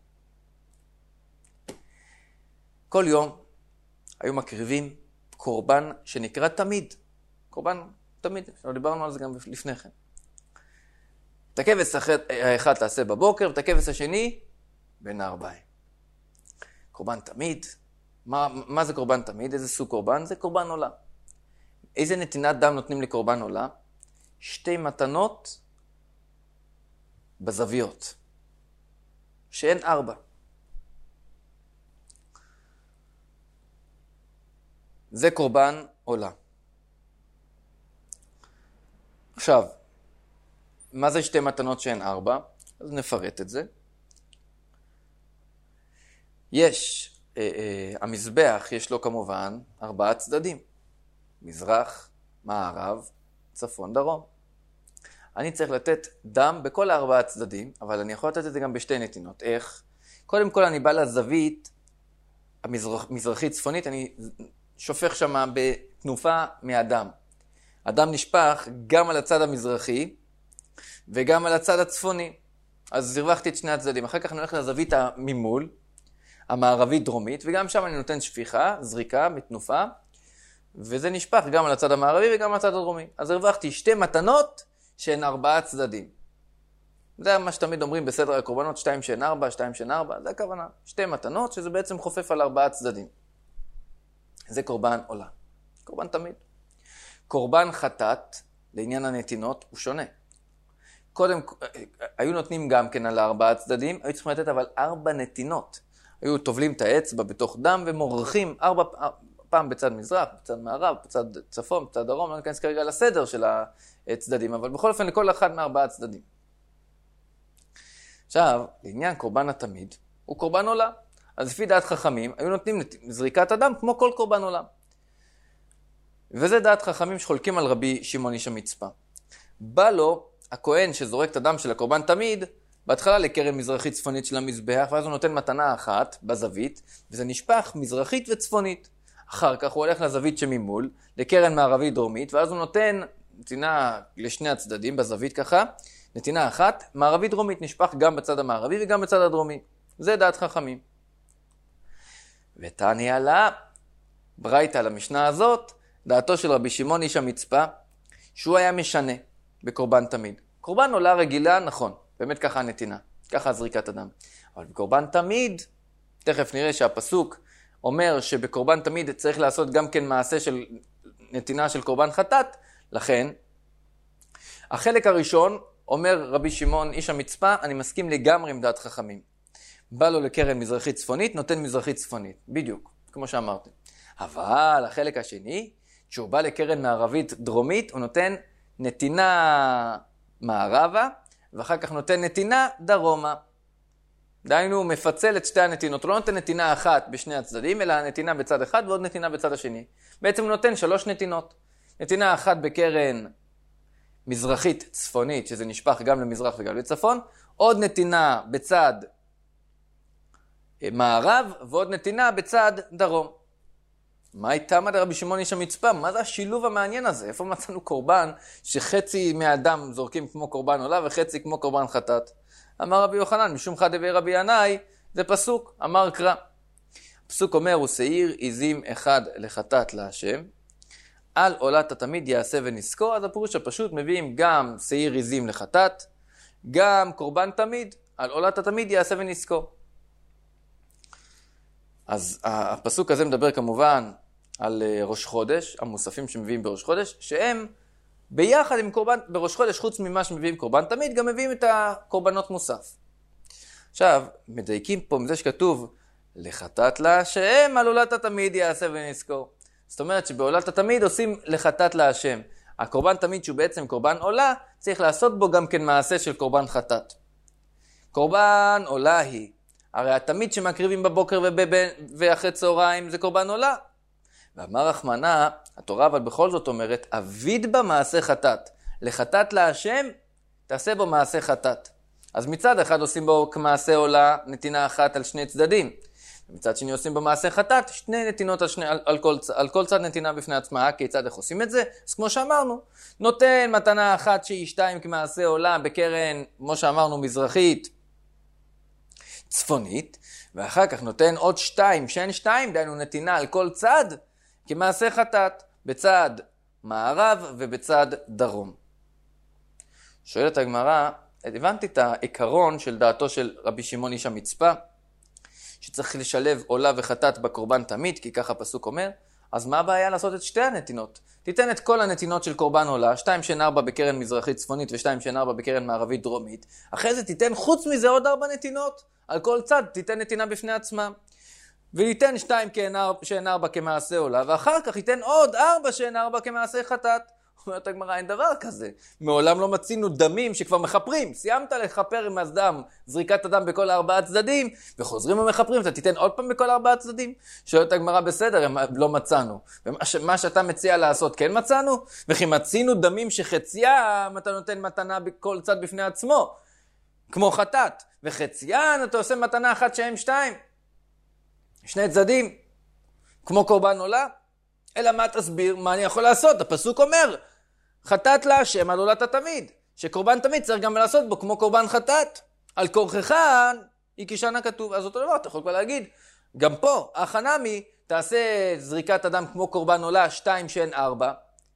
כל יום היו מקריבים קורבן שנקרא תמיד. קורבן תמיד, דיברנו על זה גם לפני כן. את הכבש האחד תעשה בבוקר, ואת הכבש השני בין הארבעים. קורבן תמיד. מה, מה זה קורבן תמיד? איזה סוג קורבן? זה קורבן עולה. איזה נתינת דם נותנים לקורבן עולה? שתי מתנות בזוויות, שאין ארבע. זה קורבן עולה. עכשיו, מה זה שתי מתנות שאין ארבע? אז נפרט את זה. יש, אה, אה, המזבח יש לו כמובן ארבעה צדדים. מזרח, מערב, צפון, דרום. אני צריך לתת דם בכל הארבעה צדדים, אבל אני יכול לתת את זה גם בשתי נתינות. איך? קודם כל אני בא לזווית המזרח, מזרחית צפונית, אני שופך שם בתנופה מהדם. הדם נשפך גם על הצד המזרחי וגם על הצד הצפוני. אז הרווחתי את שני הצדדים. אחר כך אני הולך לזווית ממול, המערבית דרומית, וגם שם אני נותן שפיכה, זריקה, מתנופה, וזה נשפך גם על הצד המערבי וגם על הצד הדרומי. אז הרווחתי שתי מתנות שהן ארבעה צדדים. זה מה שתמיד אומרים בסדר הקורבנות, שתיים שהן ארבע, שתיים שהן ארבע, זה הכוונה. שתי מתנות שזה בעצם חופף על ארבעה צדדים. זה קורבן עולה. קורבן תמיד. קורבן חטאת, לעניין הנתינות, הוא שונה. קודם, היו נותנים גם כן על ארבעה צדדים, היו צריכים לתת אבל ארבע נתינות. היו טובלים את האצבע בתוך דם ומורחים ארבע, פעם בצד מזרח, בצד מערב, בצד צפון, בצד דרום, לא ניכנס כרגע לסדר של הצדדים, אבל בכל אופן לכל אחד מארבעה צדדים. עכשיו, לעניין קורבן התמיד, הוא קורבן עולה. אז לפי דעת חכמים, היו נותנים זריקת אדם כמו כל קורבן עולה. וזה דעת חכמים שחולקים על רבי שמעון איש המצפה. בא לו הכהן שזורק את הדם של הקורבן תמיד, בהתחלה לקרן מזרחית צפונית של המזבח, ואז הוא נותן מתנה אחת בזווית, וזה נשפך מזרחית וצפונית. אחר כך הוא הולך לזווית שממול, לקרן מערבית דרומית, ואז הוא נותן נתינה לשני הצדדים בזווית ככה, נתינה אחת, מערבית דרומית נשפך גם בצד המערבי וגם בצד הדרומי. זה דעת חכמים. ותעני עלה, ברייתא למשנה הזאת, דעתו של רבי שמעון איש המצפה, שהוא היה משנה בקורבן תמיד. קורבן עולה רגילה, נכון, באמת ככה הנתינה, ככה זריקת אדם. אבל בקורבן תמיד, תכף נראה שהפסוק אומר שבקורבן תמיד צריך לעשות גם כן מעשה של נתינה של קורבן חטאת, לכן, החלק הראשון אומר רבי שמעון איש המצפה, אני מסכים לגמרי עם דעת חכמים. בא לו לקרן מזרחית צפונית, נותן מזרחית צפונית, בדיוק, כמו שאמרתי. אבל החלק השני, כשהוא בא לקרן מערבית דרומית, הוא נותן נתינה מערבה, ואחר כך נותן נתינה דרומה. דהיינו, הוא מפצל את שתי הנתינות, הוא לא נותן נתינה אחת בשני הצדדים, אלא נתינה בצד אחד ועוד נתינה בצד השני. בעצם הוא נותן שלוש נתינות. נתינה אחת בקרן מזרחית צפונית, שזה נשפך גם למזרח וגם לצפון, עוד נתינה בצד מערב, ועוד נתינה בצד דרום. מה הייתה מה לרבי שמעון איש המצפה? מה זה השילוב המעניין הזה? איפה מצאנו קורבן שחצי מהאדם זורקים כמו קורבן עולה וחצי כמו קורבן חטאת? אמר רבי יוחנן, משום חד הווי רבי ינאי, זה פסוק, אמר קרא. הפסוק אומר, הוא שעיר עזים אחד לחטאת להשם, על עולת התמיד יעשה ונזכור. אז הפירוש הפשוט מביאים גם שעיר עזים לחטאת, גם קורבן תמיד, על עולת התמיד יעשה ונזכור. אז הפסוק הזה מדבר כמובן על ראש חודש, המוספים שמביאים בראש חודש, שהם ביחד עם קורבן, בראש חודש, חוץ ממה שמביאים קורבן תמיד, גם מביאים את הקורבנות מוסף. עכשיו, מדייקים פה מזה שכתוב, לחטאת להשם, על עולת התמיד יעשה ונזכור. זאת אומרת שבעולת התמיד עושים לחטאת להשם. הקורבן תמיד שהוא בעצם קורבן עולה, צריך לעשות בו גם כן מעשה של קורבן חטאת. קורבן עולה היא, הרי התמיד שמקריבים בבוקר ובבין, ואחרי צהריים זה קורבן עולה. ואמר רחמנה, התורה אבל בכל זאת אומרת, אביד בה מעשה חטאת. לחטאת להשם, תעשה בו מעשה חטאת. אז מצד אחד עושים בו כמעשה עולה, נתינה אחת על שני צדדים. ומצד שני עושים בו מעשה חטאת, שני נתינות על, שני, על, על, כל, על כל צד נתינה בפני עצמה. כיצד איך עושים את זה? אז כמו שאמרנו, נותן מתנה אחת שהיא שתיים כמעשה עולה בקרן, כמו שאמרנו, מזרחית, צפונית, ואחר כך נותן עוד שתיים, שאין שתיים, דיינו נתינה על כל צד, כמעשה חטאת, בצד מערב ובצד דרום. שואלת הגמרא, הבנתי את העיקרון של דעתו של רבי שמעון איש המצפה, שצריך לשלב עולה וחטאת בקורבן תמיד, כי ככה הפסוק אומר, אז מה הבעיה לעשות את שתי הנתינות? תיתן את כל הנתינות של קורבן עולה, שתיים שאין ארבע בקרן מזרחית צפונית ושתיים שאין ארבע בקרן מערבית דרומית, אחרי זה תיתן חוץ מזה עוד ארבע נתינות, על כל צד תיתן נתינה בפני עצמה. וייתן שתיים שאין ארבע כמעשה עולה, ואחר כך ייתן עוד ארבע שאין ארבע כמעשה חטאת. אומרת הגמרא, אין דבר כזה. מעולם לא מצינו דמים שכבר מחפרים. סיימת לחפר עם הדם, זריקת הדם בכל ארבעה צדדים, וחוזרים ומחפרים, אתה תיתן עוד פעם בכל ארבעה צדדים? שואלת הגמרא, בסדר, לא מצאנו. ומה שאתה מציע לעשות, כן מצאנו? וכי מצינו דמים שחציים, אתה נותן מתנה בכל צד בפני עצמו, כמו חטאת. וחציין, אתה עושה מתנה אחת שהם שתיים. שני צדדים, כמו קורבן עולה. אלא מה תסביר? מה אני יכול לעשות? הפסוק אומר, חטאת להשם על עולת התמיד. שקורבן תמיד צריך גם לעשות בו כמו קורבן חטאת. על כורכך ייקישן הכתוב. אז אותו דבר, אתה יכול כבר להגיד, גם פה, החנמי, תעשה זריקת אדם כמו קורבן עולה, שתיים שאין ארבע.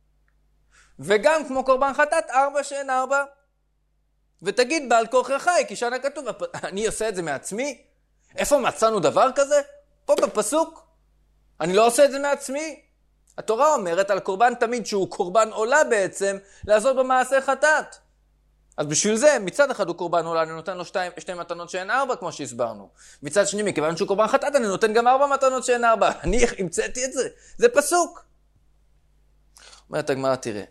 וגם כמו קורבן חטאת, ארבע שאין ארבע. ותגיד, בעל כורכך ייקישן הכתוב. אני עושה את זה מעצמי? איפה מצאנו דבר כזה? פה בפסוק. אני לא עושה את זה מעצמי. התורה אומרת על קורבן תמיד שהוא קורבן עולה בעצם, לעשות במעשה חטאת. אז בשביל זה, מצד אחד הוא קורבן עולה, אני נותן לו שתי, שתי מתנות שהן ארבע, כמו שהסברנו. מצד שני, מכיוון שהוא קורבן חטאת, אני נותן גם ארבע מתנות שהן ארבע. אני המצאתי את זה. זה פסוק. אומרת הגמרא, תראה.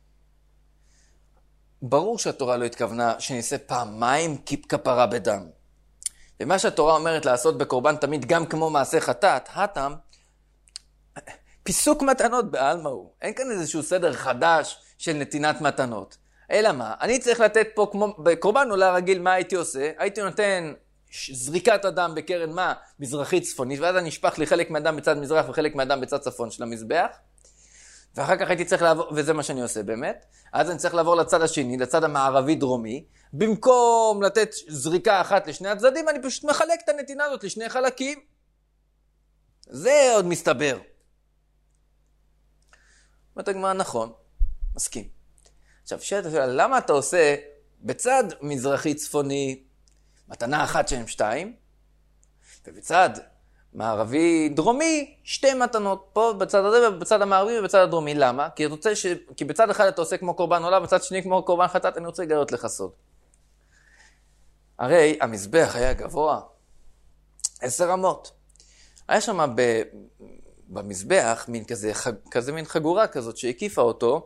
ברור שהתורה לא התכוונה שניעשה פעמיים כפרה בדם. ומה שהתורה אומרת לעשות בקורבן תמיד, גם כמו מעשה חטאת, הטעם, פיסוק מתנות בעלמא הוא. אין כאן איזשהו סדר חדש של נתינת מתנות. אלא מה? אני צריך לתת פה, כמו בקורבן עולה רגיל, מה הייתי עושה? הייתי נותן זריקת אדם בקרן מה? מזרחית צפונית, ואז אני אשפך לי חלק מהדם בצד מזרח וחלק מהדם בצד צפון של המזבח. ואחר כך הייתי צריך לעבור, וזה מה שאני עושה באמת. אז אני צריך לעבור לצד השני, לצד המערבי-דרומי. במקום לתת זריקה אחת לשני הצדדים, אני פשוט מחלק את הנתינה הזאת לשני חלקים. זה עוד מסתבר. אומרת הגמרא, נכון, מסכים. עכשיו, שאלת השאלה, למה אתה עושה בצד מזרחי-צפוני מתנה אחת שהם שתיים, ובצד מערבי-דרומי שתי מתנות, פה בצד הזה ובצד המערבי ובצד הדרומי. למה? כי, רוצה ש... כי בצד אחד אתה עושה כמו קורבן עולה, בצד שני כמו קורבן חטאת, אני רוצה לגלות לך סוד. הרי המזבח היה גבוה, עשר רמות. היה שם ב... במזבח מין כזה, כזה מין חגורה כזאת שהקיפה אותו,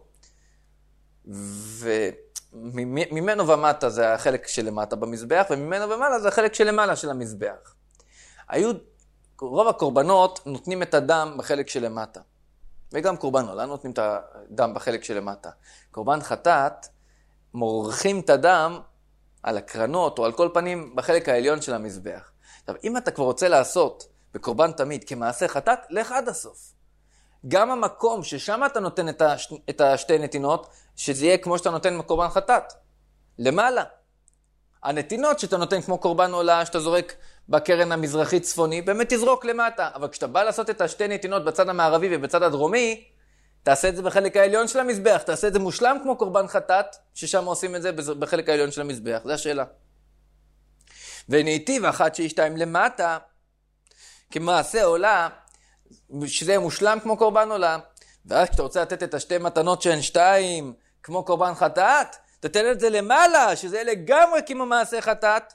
וממנו ומטה זה החלק שלמטה במזבח, וממנו ומעלה זה החלק שלמעלה של המזבח. היו, רוב הקורבנות נותנים את הדם בחלק שלמטה. וגם קורבן עולה נותנים את הדם בחלק שלמטה. קורבן חטאת מורחים את הדם על הקרנות או על כל פנים בחלק העליון של המזבח. עכשיו, אם אתה כבר רוצה לעשות בקורבן תמיד כמעשה חטאת, לך עד הסוף. גם המקום ששם אתה נותן את, הש... את השתי נתינות, שזה יהיה כמו שאתה נותן בקורבן חטאת. למעלה. הנתינות שאתה נותן כמו קורבן עולה, שאתה זורק בקרן המזרחית צפוני, באמת תזרוק למטה. אבל כשאתה בא לעשות את השתי נתינות בצד המערבי ובצד הדרומי, תעשה את זה בחלק העליון של המזבח. תעשה את זה מושלם כמו קורבן חטאת, ששם עושים את זה בחלק העליון של המזבח. זו השאלה. ונהיטיב אחת שהיא שתיים למטה, כמעשה עולה, שזה מושלם כמו קורבן עולה. ואז כשאתה רוצה לתת את השתי מתנות שהן שתיים, כמו קורבן חטאת, תתן את זה למעלה, שזה לגמרי כמו מעשה חטאת.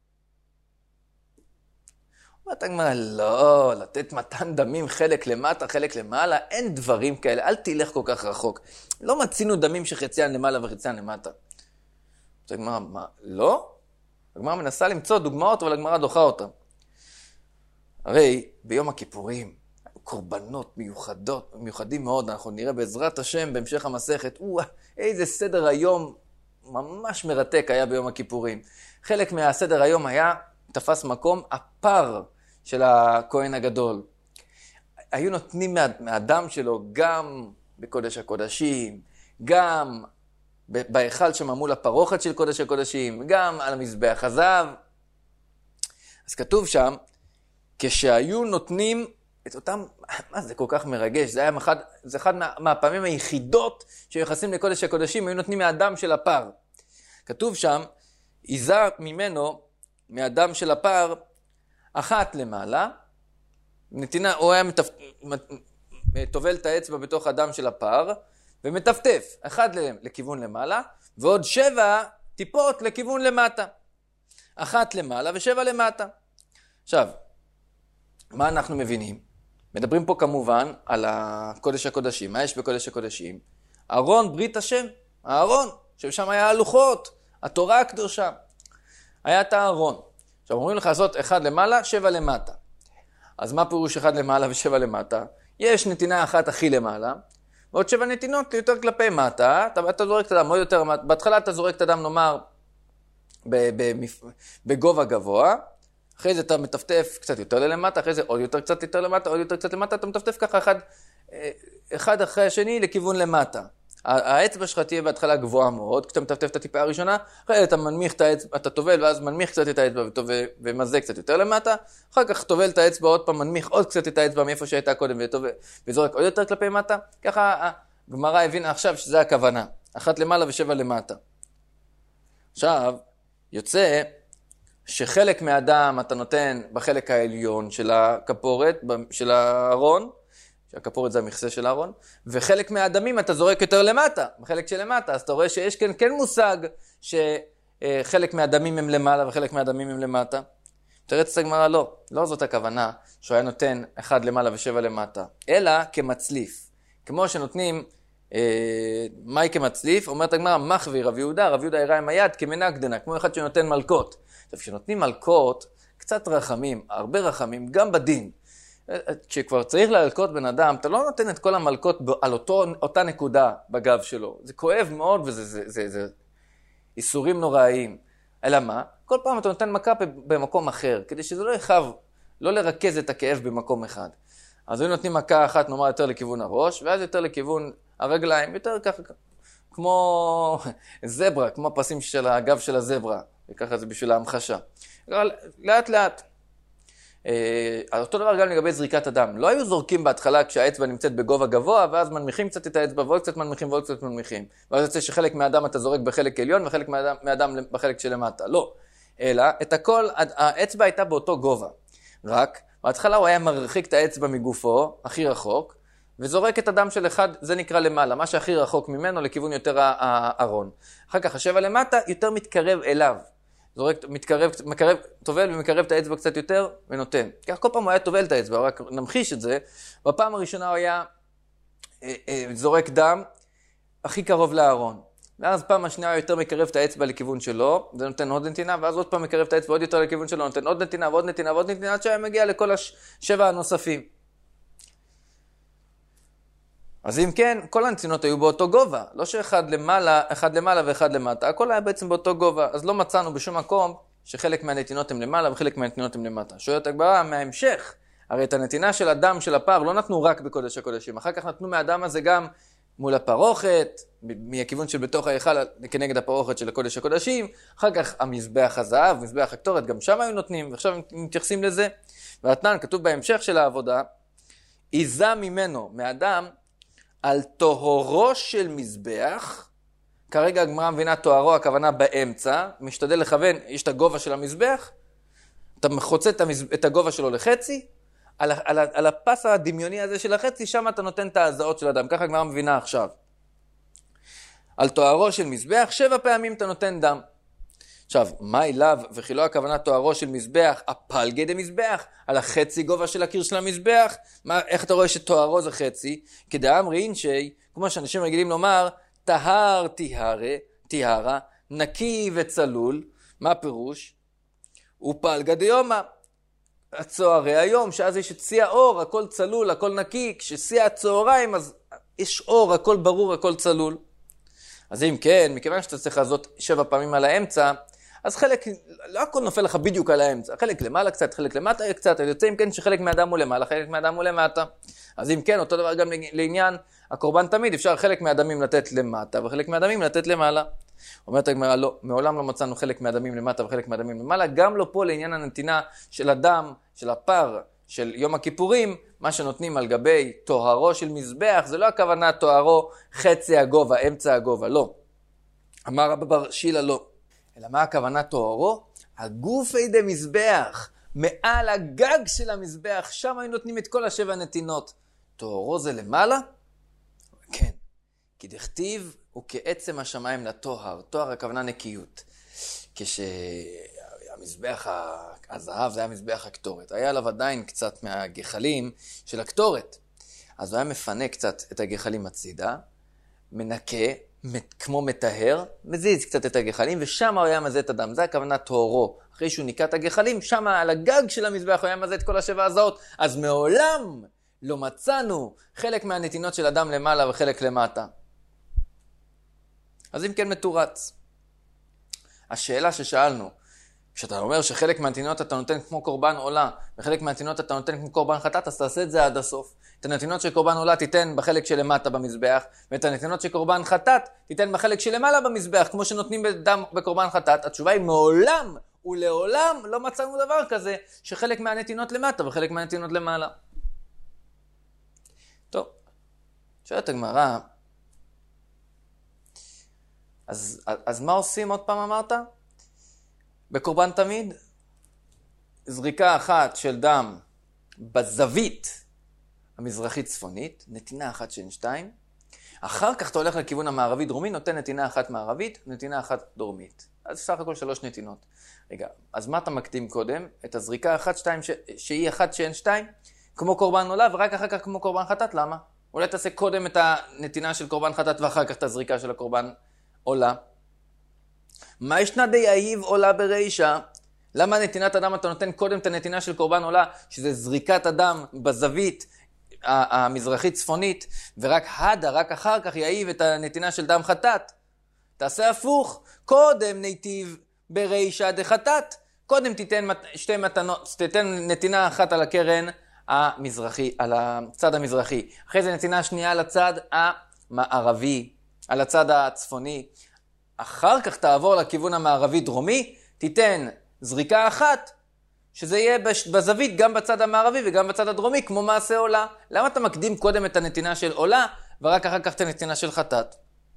ואתה אומר, לא, לתת מתן דמים חלק למטה, חלק למעלה, אין דברים כאלה, אל תלך כל כך רחוק. לא מצינו דמים שחציין למעלה וחציין למטה. אז הגמרא, מה? לא? הגמרא מנסה למצוא דוגמאות, אבל הגמרא דוחה אותם. הרי ביום הכיפורים, קורבנות מיוחדות, מיוחדים מאוד, אנחנו נראה בעזרת השם בהמשך המסכת, וואו, איזה סדר היום ממש מרתק היה ביום הכיפורים. חלק מהסדר היום היה, תפס מקום, הפר של הכהן הגדול. היו נותנים מה, מהדם שלו גם בקודש הקודשים, גם בהיכל שם מול הפרוכת של קודש הקודשים, גם על המזבח הזהב. אז כתוב שם, כשהיו נותנים את אותם, מה זה כל כך מרגש, זה היה אחד, זה אחד מה, מהפעמים היחידות שיחסים לקודש הקודשים, היו נותנים מהדם של הפר. כתוב שם, עיזה ממנו, מהדם של הפר, אחת למעלה, נתינה, הוא היה מטפ... טובל את האצבע בתוך הדם של הפר, ומטפטף, אחד לכיוון למעלה, ועוד שבע טיפות לכיוון למטה. אחת למעלה ושבע למטה. עכשיו, מה אנחנו מבינים? מדברים פה כמובן על הקודש הקודשים. מה יש בקודש הקודשים? ארון ברית השם, הארון, ששם היה הלוחות, התורה הקדושה. היה את הארון. עכשיו אומרים לך לעשות אחד למעלה, שבע למטה. אז מה פירוש אחד למעלה ושבע למטה? יש נתינה אחת הכי למעלה, ועוד שבע נתינות יותר כלפי מטה, אתה, אתה זורק את הדם, עוד יותר, בהתחלה אתה זורק את הדם נאמר בגובה גבוה, אחרי זה אתה מטפטף קצת יותר למטה, אחרי זה עוד יותר קצת יותר למטה, עוד יותר קצת למטה, אתה מטפטף ככה אחד, אחד אחרי השני לכיוון למטה. האצבע שלך תהיה בהתחלה גבוהה מאוד, כשאתה מטפטף את הטיפה הראשונה, אחרי זה אתה מנמיך את האצבע, אתה טובל ואז מנמיך קצת את האצבע ומזה קצת יותר למטה, אחר כך טובל את האצבע עוד פעם, מנמיך עוד קצת את האצבע מאיפה שהייתה קודם וזורק עוד יותר כלפי מטה, ככה הגמרא הבינה עכשיו שזה הכוונה, אחת למעלה ושבע למטה. עכשיו, יוצא שחלק מהדם אתה נותן בחלק העליון של הכפורת, של הארון, שהכפורת זה המכסה של הארון, וחלק מהאדמים אתה זורק יותר למטה, בחלק שלמטה, אז אתה רואה שיש כן, כן מושג שחלק מהאדמים הם למעלה וחלק מהאדמים הם למטה. תרץ את הגמרא, לא, לא זאת הכוונה שהוא היה נותן אחד למעלה ושבע למטה, אלא כמצליף. כמו שנותנים, אה, מהי כמצליף? אומרת הגמרא, מחווי רב יהודה, רב יהודה הראה עם היד כמנגדנה, כמו אחד שנותן מלכות. עכשיו, כשנותנים מלכות, קצת רחמים, הרבה רחמים, גם בדין. כשכבר צריך להלקות בן אדם, אתה לא נותן את כל המלכות על אותו, אותה נקודה בגב שלו. זה כואב מאוד וזה זה, זה, זה איסורים נוראיים. אלא מה? כל פעם אתה נותן מכה במקום אחר, כדי שזה לא יחב, לא לרכז את הכאב במקום אחד. אז היו נותנים מכה אחת, נאמר, יותר לכיוון הראש, ואז יותר לכיוון הרגליים, יותר ככה, כמו זברה, כמו הפסים של הגב של הזברה, וככה זה בשביל ההמחשה. לאט לאט. אותו דבר גם לגבי זריקת הדם. לא היו זורקים בהתחלה כשהאצבע נמצאת בגובה גבוה, ואז מנמיכים קצת את האצבע, ועוד קצת מנמיכים ועוד קצת מנמיכים. ואז יוצא שחלק מהאדם אתה זורק בחלק עליון, וחלק מהאדם, מהאדם בחלק שלמטה. לא. אלא, את הכל, האצבע הייתה באותו גובה. רק, בהתחלה הוא היה מרחיק את האצבע מגופו, הכי רחוק, וזורק את הדם של אחד, זה נקרא למעלה, מה שהכי רחוק ממנו לכיוון יותר הארון. אחר כך השבע למטה יותר מתקרב אליו. זורק, מתקרב, מקרב, טובל ומקרב את האצבע קצת יותר ונותן. כך כל פעם הוא היה טובל את האצבע, רק נמחיש את זה. בפעם הראשונה הוא היה אה, אה, זורק דם הכי קרוב לארון. ואז פעם השנייה הוא יותר מקרב את האצבע לכיוון שלו, זה נותן עוד נתינה, ואז עוד פעם מקרב את האצבע עוד יותר לכיוון שלו, נותן עוד נתינה ועוד נתינה ועוד נתינה, עד שהיה מגיע לכל השבע הנוספים. אז אם כן, כל הנתינות היו באותו גובה, לא שאחד למעלה, אחד למעלה ואחד למטה, הכל היה בעצם באותו גובה, אז לא מצאנו בשום מקום שחלק מהנתינות הם למעלה וחלק מהנתינות הם למטה. שואלת הגמרא, מההמשך, הרי את הנתינה של הדם של הפר לא נתנו רק בקודש הקודשים, אחר כך נתנו מהדם הזה גם מול הפרוכת, מהכיוון של בתוך ההיכל כנגד הפרוכת של הקודש הקודשים, אחר כך המזבח הזהב, מזבח הקטורת, גם שם היו נותנים, ועכשיו מתייחסים לזה. והתנן, כתוב בהמשך של העבודה, איזה ממנו, מהדם, על טהורו של מזבח, כרגע הגמרא מבינה טהרו, הכוונה באמצע, משתדל לכוון, יש את הגובה של המזבח, אתה חוצה את הגובה שלו לחצי, על, על, על הפס הדמיוני הזה של החצי, שם אתה נותן את ההזעות של אדם, ככה הגמרא מבינה עכשיו. על טהרו של מזבח, שבע פעמים אתה נותן דם. עכשיו, מה אליו, וכי לא הכוונה טהרו של מזבח, הפלגי דמזבח, על החצי גובה של הקיר של המזבח, מה, איך אתה רואה שטהרו זה חצי? כדאמרי אינשי, כמו שאנשים רגילים לומר, טהר תיהרה, תיהרה, נקי וצלול, מה פירוש? ופלגה דיומא, הצהרי היום, שאז יש את שיא האור, הכל צלול, הכל נקי, כששיא הצהריים, אז יש אור, הכל ברור, הכל צלול. אז אם כן, מכיוון שאתה צריך לעשות שבע פעמים על האמצע, אז חלק, לא הכל נופל לך בדיוק על האמצע, חלק למעלה קצת, חלק למטה קצת, אז יוצא אם כן שחלק מהאדם הוא למעלה, חלק מהאדם הוא למטה. אז אם כן, אותו דבר גם לעניין הקורבן תמיד, אפשר חלק מהאדמים לתת למטה, וחלק מהאדמים לתת למעלה. אומרת הגמרא, לא, מעולם לא מצאנו חלק מהאדמים למטה וחלק מהאדמים למעלה, גם לא פה לעניין הנתינה של הדם, של הפר, של יום הכיפורים, מה שנותנים על גבי טהרו של מזבח, זה לא הכוונה טהרו חצי הגובה, אמצע הגובה, לא. אמר רבא בר שילה לא. אלא מה הכוונה טהרו? הגופי דה מזבח, מעל הגג של המזבח, שם היו נותנים את כל השבע נתינות. טהרו זה למעלה? כן. כי דכתיב הוא כעצם השמיים לטוהר, טוהר הכוונה נקיות. כשהמזבח הזהב זה היה מזבח הקטורת, היה עליו עדיין קצת מהגחלים של הקטורת. אז הוא היה מפנה קצת את הגחלים הצידה, מנקה, כמו מטהר, מזיז קצת את הגחלים, ושם הוא היה מזה את הדם. זה הכוונה טהרו. אחרי שהוא ניקה את הגחלים, שם על הגג של המזבח הוא היה מזה את כל השבע הזעות. אז מעולם לא מצאנו חלק מהנתינות של אדם למעלה וחלק למטה. אז אם כן מתורץ. השאלה ששאלנו, כשאתה אומר שחלק מהנתינות אתה נותן כמו קורבן עולה, וחלק מהנתינות אתה נותן כמו קורבן חטאת, אז תעשה את זה עד הסוף. את הנתינות של קורבן עולה תיתן בחלק שלמטה במזבח, ואת הנתינות של קורבן חטאת תיתן בחלק שלמעלה במזבח, כמו שנותנים בדם בקורבן חטאת. התשובה היא מעולם ולעולם לא מצאנו דבר כזה, שחלק מהנתינות למטה וחלק מהנתינות למעלה. טוב, שואלת הגמרא, אז, אז מה עושים עוד פעם אמרת? בקורבן תמיד, זריקה אחת של דם בזווית המזרחית צפונית, נתינה אחת שאין שתיים. אחר כך אתה הולך לכיוון המערבי דרומי, נותן נתינה אחת מערבית, נתינה אחת דרומית. אז סך הכל שלוש נתינות. רגע, אז מה אתה מקדים קודם? את הזריקה אחת שתיים ש... שהיא אחת שאין שתיים, כמו קורבן עולה, ורק אחר כך כמו קורבן חטאת, למה? אולי תעשה קודם את הנתינה של קורבן חטאת, ואחר כך את הזריקה של הקורבן עולה. מה ישנה דייב עולה ברישה? למה נתינת אדם אתה נותן קודם את הנתינה של קורבן עולה, שזה זריקת אדם בזווית המזרחית צפונית, ורק הדה, רק אחר כך יעיב את הנתינה של דם חטאת? תעשה הפוך, קודם ניטיב ברישה דחטאת, קודם תיתן שתי מתנות, תיתן נתינה אחת על הקרן המזרחי, על הצד המזרחי, אחרי זה נתינה שנייה על הצד המערבי, על הצד הצפוני, אחר כך תעבור לכיוון המערבי דרומי, תיתן זריקה אחת, שזה יהיה בזווית גם בצד המערבי וגם בצד הדרומי, כמו מעשה עולה. למה אתה מקדים קודם את הנתינה של עולה, ורק אחר כך את הנתינה של חטאת?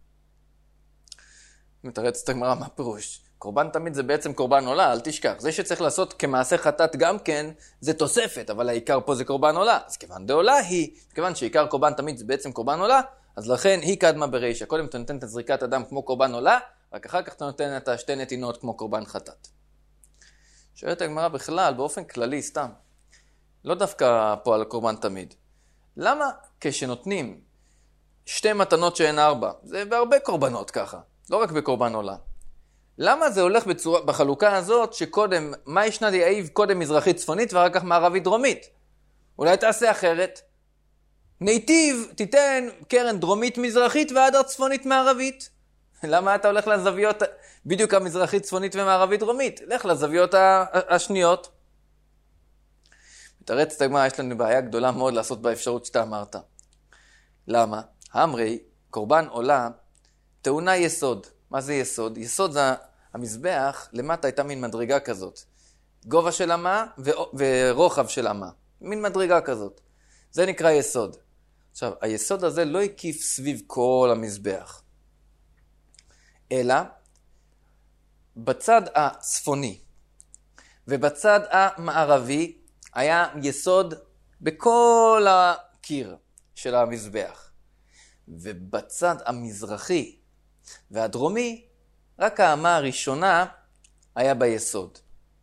מתרץ את הגמרא, מה פירוש? קורבן תמיד זה בעצם קורבן עולה, אל תשכח. זה שצריך לעשות כמעשה חטאת גם כן, זה תוספת, אבל העיקר פה זה קורבן עולה. אז כיוון דעולה היא, כיוון שעיקר קורבן תמיד זה בעצם קורבן עולה, אז לכן היא קדמה ברישה. קודם אתה נותן את זריקת אדם כמו קורבן עולה, רק אחר כך אתה נותן את השתי נתינות כמו קורבן חטאת. שואלת הגמרא בכלל, באופן כללי, סתם. לא דווקא פה על קורבן תמיד. למה כשנותנים שתי מתנות שהן ארבע, זה בהרבה קורבנות ככה, לא רק בקורבן עולה. למה זה הולך בצורה, בחלוקה הזאת שקודם, מה ישנה דייב קודם מזרחית צפונית ואחר כך מערבית דרומית? אולי תעשה אחרת. ניטיב תיתן קרן דרומית מזרחית ועד צפונית מערבית. למה אתה הולך לזוויות בדיוק המזרחית צפונית ומערבית דרומית? לך לזוויות השניות. מתרץ את הגמרא, יש לנו בעיה גדולה מאוד לעשות באפשרות שאתה אמרת. למה? אמרי, קורבן עולה, טעונה יסוד. מה זה יסוד? יסוד זה המזבח, למטה הייתה מין מדרגה כזאת. גובה של אמה ורוחב של אמה. מין מדרגה כזאת. זה נקרא יסוד. עכשיו, היסוד הזה לא הקיף סביב כל המזבח. אלא בצד הצפוני ובצד המערבי היה יסוד בכל הקיר של המזבח. ובצד המזרחי והדרומי, רק האמה הראשונה היה ביסוד.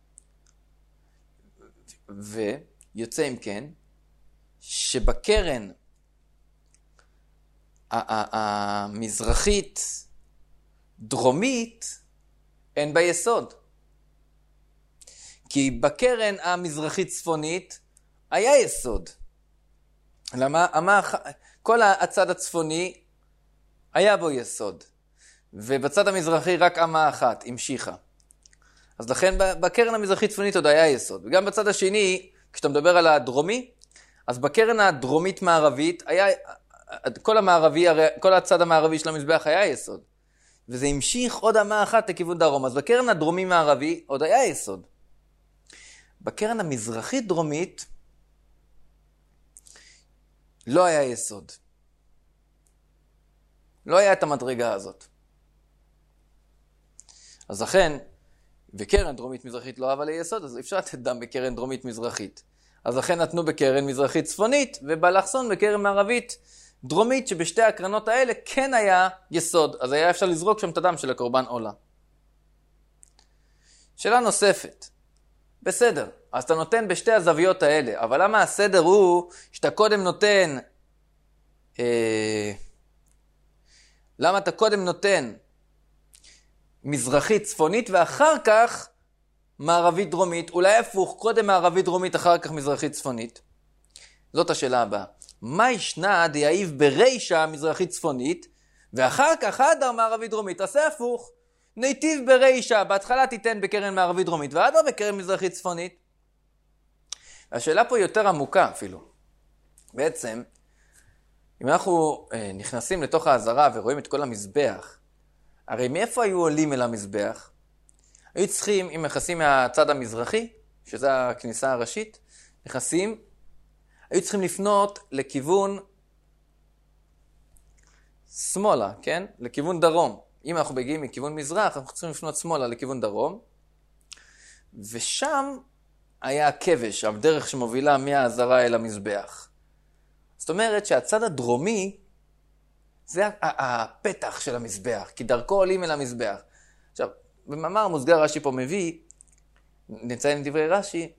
ויוצא אם כן, שבקרן המזרחית דרומית אין ביסוד. כי בקרן המזרחית צפונית היה יסוד. למה? כל הצד הצפוני היה בו יסוד. ובצד המזרחי רק אמה אחת, המשיכה. אז לכן בקרן המזרחית צפונית עוד היה יסוד. וגם בצד השני, כשאתה מדבר על הדרומי, אז בקרן הדרומית מערבית, היה, כל, המערבי, כל הצד המערבי של המזבח היה יסוד. וזה המשיך עוד אמה אחת לכיוון דרום. אז בקרן הדרומי מערבי עוד היה יסוד. בקרן המזרחית דרומית לא היה יסוד. לא היה את המדרגה הזאת. אז לכן, בקרן דרומית מזרחית לא אהבה ליסוד, אז אפשר לתת דם בקרן דרומית מזרחית. אז לכן נתנו בקרן מזרחית צפונית, ובאלכסון בקרן מערבית דרומית, שבשתי הקרנות האלה כן היה יסוד. אז היה אפשר לזרוק שם את הדם של הקורבן עולה. שאלה נוספת. בסדר, אז אתה נותן בשתי הזוויות האלה, אבל למה הסדר הוא שאתה קודם נותן, אה, למה אתה קודם נותן מזרחית צפונית ואחר כך מערבית דרומית, אולי הפוך, קודם מערבית דרומית אחר כך מזרחית צפונית? זאת השאלה הבאה. מה ישנה דייב ברישה מזרחית צפונית ואחר כך הדר מערבית דרומית? תעשה הפוך. ניטיב ברישה, בהתחלה תיתן בקרן מערבית דרומית והדר בקרן מזרחית צפונית. השאלה פה יותר עמוקה אפילו. בעצם, אם אנחנו אה, נכנסים לתוך העזרה ורואים את כל המזבח, הרי מאיפה היו עולים אל המזבח? היו צריכים, אם נכנסים מהצד המזרחי, שזה הכניסה הראשית, נכנסים, היו צריכים לפנות לכיוון שמאלה, כן? לכיוון דרום. אם אנחנו מגיעים מכיוון מזרח, אנחנו צריכים לפנות שמאלה לכיוון דרום, ושם היה הכבש, הדרך שמובילה מהעזרה אל המזבח. זאת אומרת שהצד הדרומי זה הפתח של המזבח, כי דרכו עולים אל המזבח. עכשיו, במאמר מוסגר רש"י פה מביא, נציין דברי רש"י,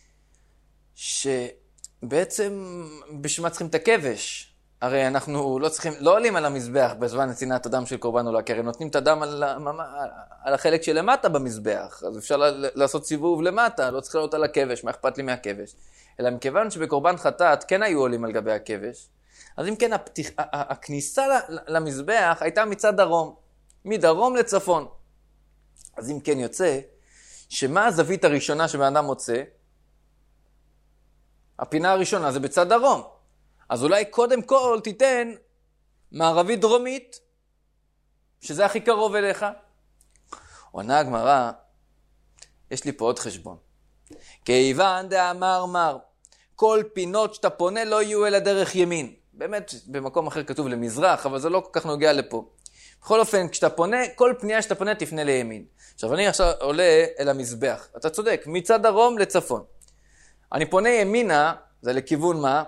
שבעצם בשביל מה צריכים את הכבש? הרי אנחנו לא צריכים, לא עולים על המזבח בזמן נתינת הדם של קורבן עולה, כי הרי נותנים את הדם על, על החלק שלמטה במזבח, אז אפשר לעשות סיבוב למטה, לא צריך לעלות על הכבש, מה אכפת לי מהכבש? אלא מכיוון שבקורבן חטאת כן היו עולים על גבי הכבש, אז אם כן הפתיח, הכניסה למזבח הייתה מצד דרום, מדרום לצפון. אז אם כן יוצא, שמה הזווית הראשונה שבן אדם מוצא? הפינה הראשונה זה בצד דרום. אז אולי קודם כל תיתן מערבית דרומית, שזה הכי קרוב אליך. עונה הגמרא, יש לי פה עוד חשבון. כיוון דאמר מר, כל פינות שאתה פונה לא יהיו אלא דרך ימין. באמת, במקום אחר כתוב למזרח, אבל זה לא כל כך נוגע לפה. בכל אופן, כשאתה פונה, כל פנייה שאתה פונה תפנה לימין. עכשיו, אני עכשיו עולה אל המזבח. אתה צודק, מצד דרום לצפון. אני פונה ימינה, זה לכיוון מה?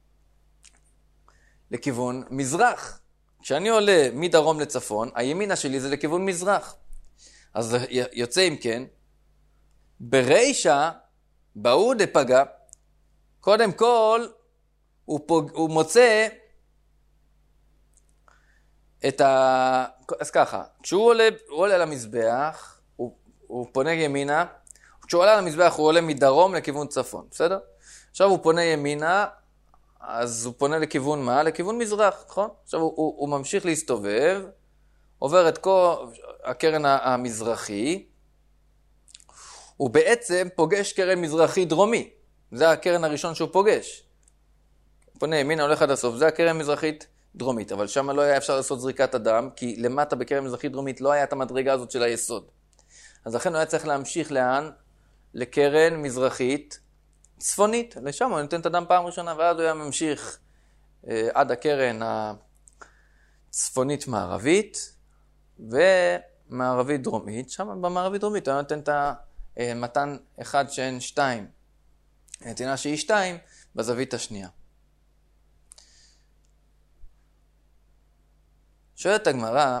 לכיוון מזרח. כשאני עולה מדרום לצפון, הימינה שלי זה לכיוון מזרח. אז יוצא אם כן, ברישה, באו דפגע, קודם כל, הוא, פוג... הוא מוצא את ה... אז ככה, כשהוא עולה, הוא עולה למזבח, הוא, הוא פונה ימינה, כשהוא עולה למזבח הוא עולה מדרום לכיוון צפון, בסדר? עכשיו הוא פונה ימינה, אז הוא פונה לכיוון מה? לכיוון מזרח, נכון? עכשיו הוא, הוא, הוא ממשיך להסתובב, עובר את כל הקרן המזרחי, הוא בעצם פוגש קרן מזרחי דרומי, זה הקרן הראשון שהוא פוגש. פונה ימינה, הולך עד הסוף, זה הקרן מזרחית דרומית, אבל שם לא היה אפשר לעשות זריקת הדם, כי למטה בקרן מזרחית דרומית לא היה את המדרגה הזאת של היסוד. אז לכן הוא היה צריך להמשיך לאן? לקרן מזרחית צפונית, לשם הוא נותן את הדם פעם ראשונה, ואז הוא היה ממשיך אה, עד הקרן הצפונית מערבית, ומערבית דרומית, שם במערבית דרומית הוא נותן את המתן אחד שאין שתיים, נתינה שהיא שתיים, בזווית השנייה. שואלת הגמרא,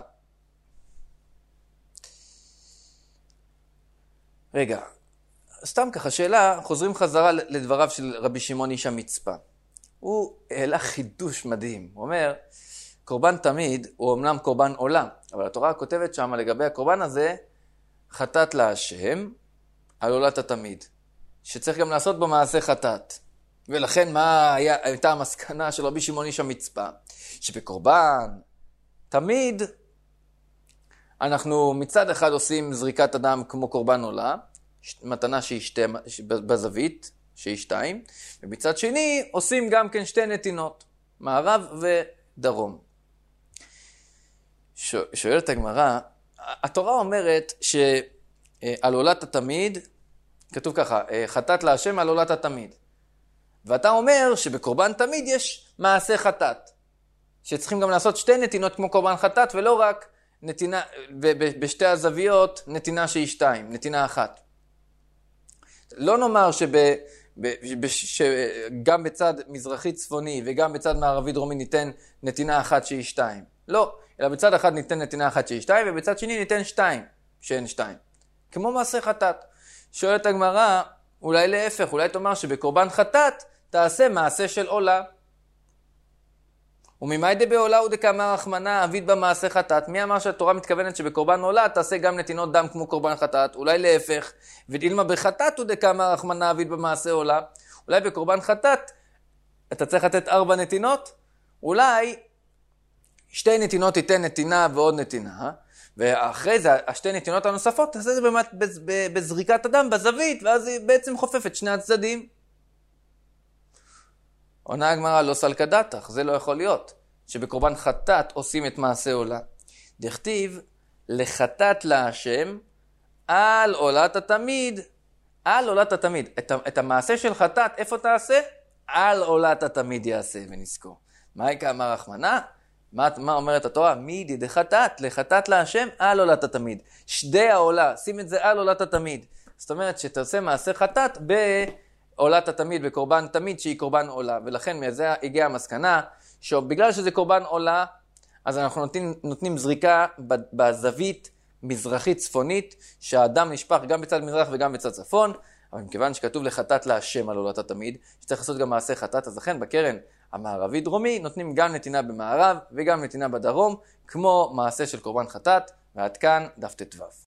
רגע, סתם ככה, שאלה, חוזרים חזרה לדבריו של רבי שמעון איש המצפה. הוא העלה חידוש מדהים. הוא אומר, קורבן תמיד הוא אמנם קורבן עולה, אבל התורה כותבת שם לגבי הקורבן הזה, חטאת להשם על עולת התמיד, שצריך גם לעשות במעשה חטאת. ולכן מה היה, הייתה המסקנה של רבי שמעון איש המצפה? שבקורבן תמיד אנחנו מצד אחד עושים זריקת אדם כמו קורבן עולה, מתנה שהיא שתי, בזווית, שהיא שתיים, ומצד שני עושים גם כן שתי נתינות, מערב ודרום. שואלת הגמרא, התורה אומרת שעל עולת התמיד, כתוב ככה, חטאת להשם על עולת התמיד. ואתה אומר שבקורבן תמיד יש מעשה חטאת, שצריכים גם לעשות שתי נתינות כמו קורבן חטאת, ולא רק נתינה, בשתי הזוויות נתינה שהיא שתיים, נתינה אחת. לא נאמר שב, ב, שגם בצד מזרחי צפוני וגם בצד מערבי דרומי ניתן נתינה אחת שהיא שתיים. לא, אלא בצד אחד ניתן נתינה אחת שהיא שתיים, ובצד שני ניתן שתיים שהן שתיים. כמו מעשה חטאת. שואלת הגמרא, אולי להפך, אולי תאמר שבקורבן חטאת תעשה מעשה של עולה. וממאי דבעולה הוא דקאמר רחמנא אביד במעשה חטאת. מי אמר שהתורה מתכוונת שבקורבן עולה תעשה גם נתינות דם כמו קורבן חטאת? אולי להפך, ודילמה בחטאת הוא דקאמר רחמנא אביד במעשה עולה. אולי בקורבן חטאת אתה צריך לתת ארבע נתינות? אולי שתי נתינות תיתן נתינה ועוד נתינה, ואחרי זה השתי נתינות הנוספות תעשה זה באמת בזריקת הדם בזווית, ואז היא בעצם חופפת שני הצדדים. עונה הגמרא, לא סלקא דתך, זה לא יכול להיות, שבקורבן חטאת עושים את מעשה עולה. דכתיב, לחטאת להשם על עולת התמיד, על עולת התמיד. את, את המעשה של חטאת, איפה תעשה? על עולת התמיד יעשה ונזכור. מה כאמר רחמנא? מה, מה אומרת התורה? מידי דחטאת, לחטאת להשם על עולת התמיד. שדי העולה, שים את זה על עולת התמיד. זאת אומרת שתעשה מעשה חטאת ב... עולת התמיד בקורבן תמיד שהיא קורבן עולה, ולכן מזה הגיעה המסקנה, שבגלל שזה קורבן עולה, אז אנחנו נותנים, נותנים זריקה בזווית מזרחית צפונית, שהאדם נשפך גם בצד מזרח וגם בצד צפון, אבל מכיוון שכתוב לחטאת להשם על עולת התמיד, שצריך לעשות גם מעשה חטאת, אז לכן בקרן המערבי דרומי נותנים גם נתינה במערב וגם נתינה בדרום, כמו מעשה של קורבן חטאת, ועד כאן דף ט"ו.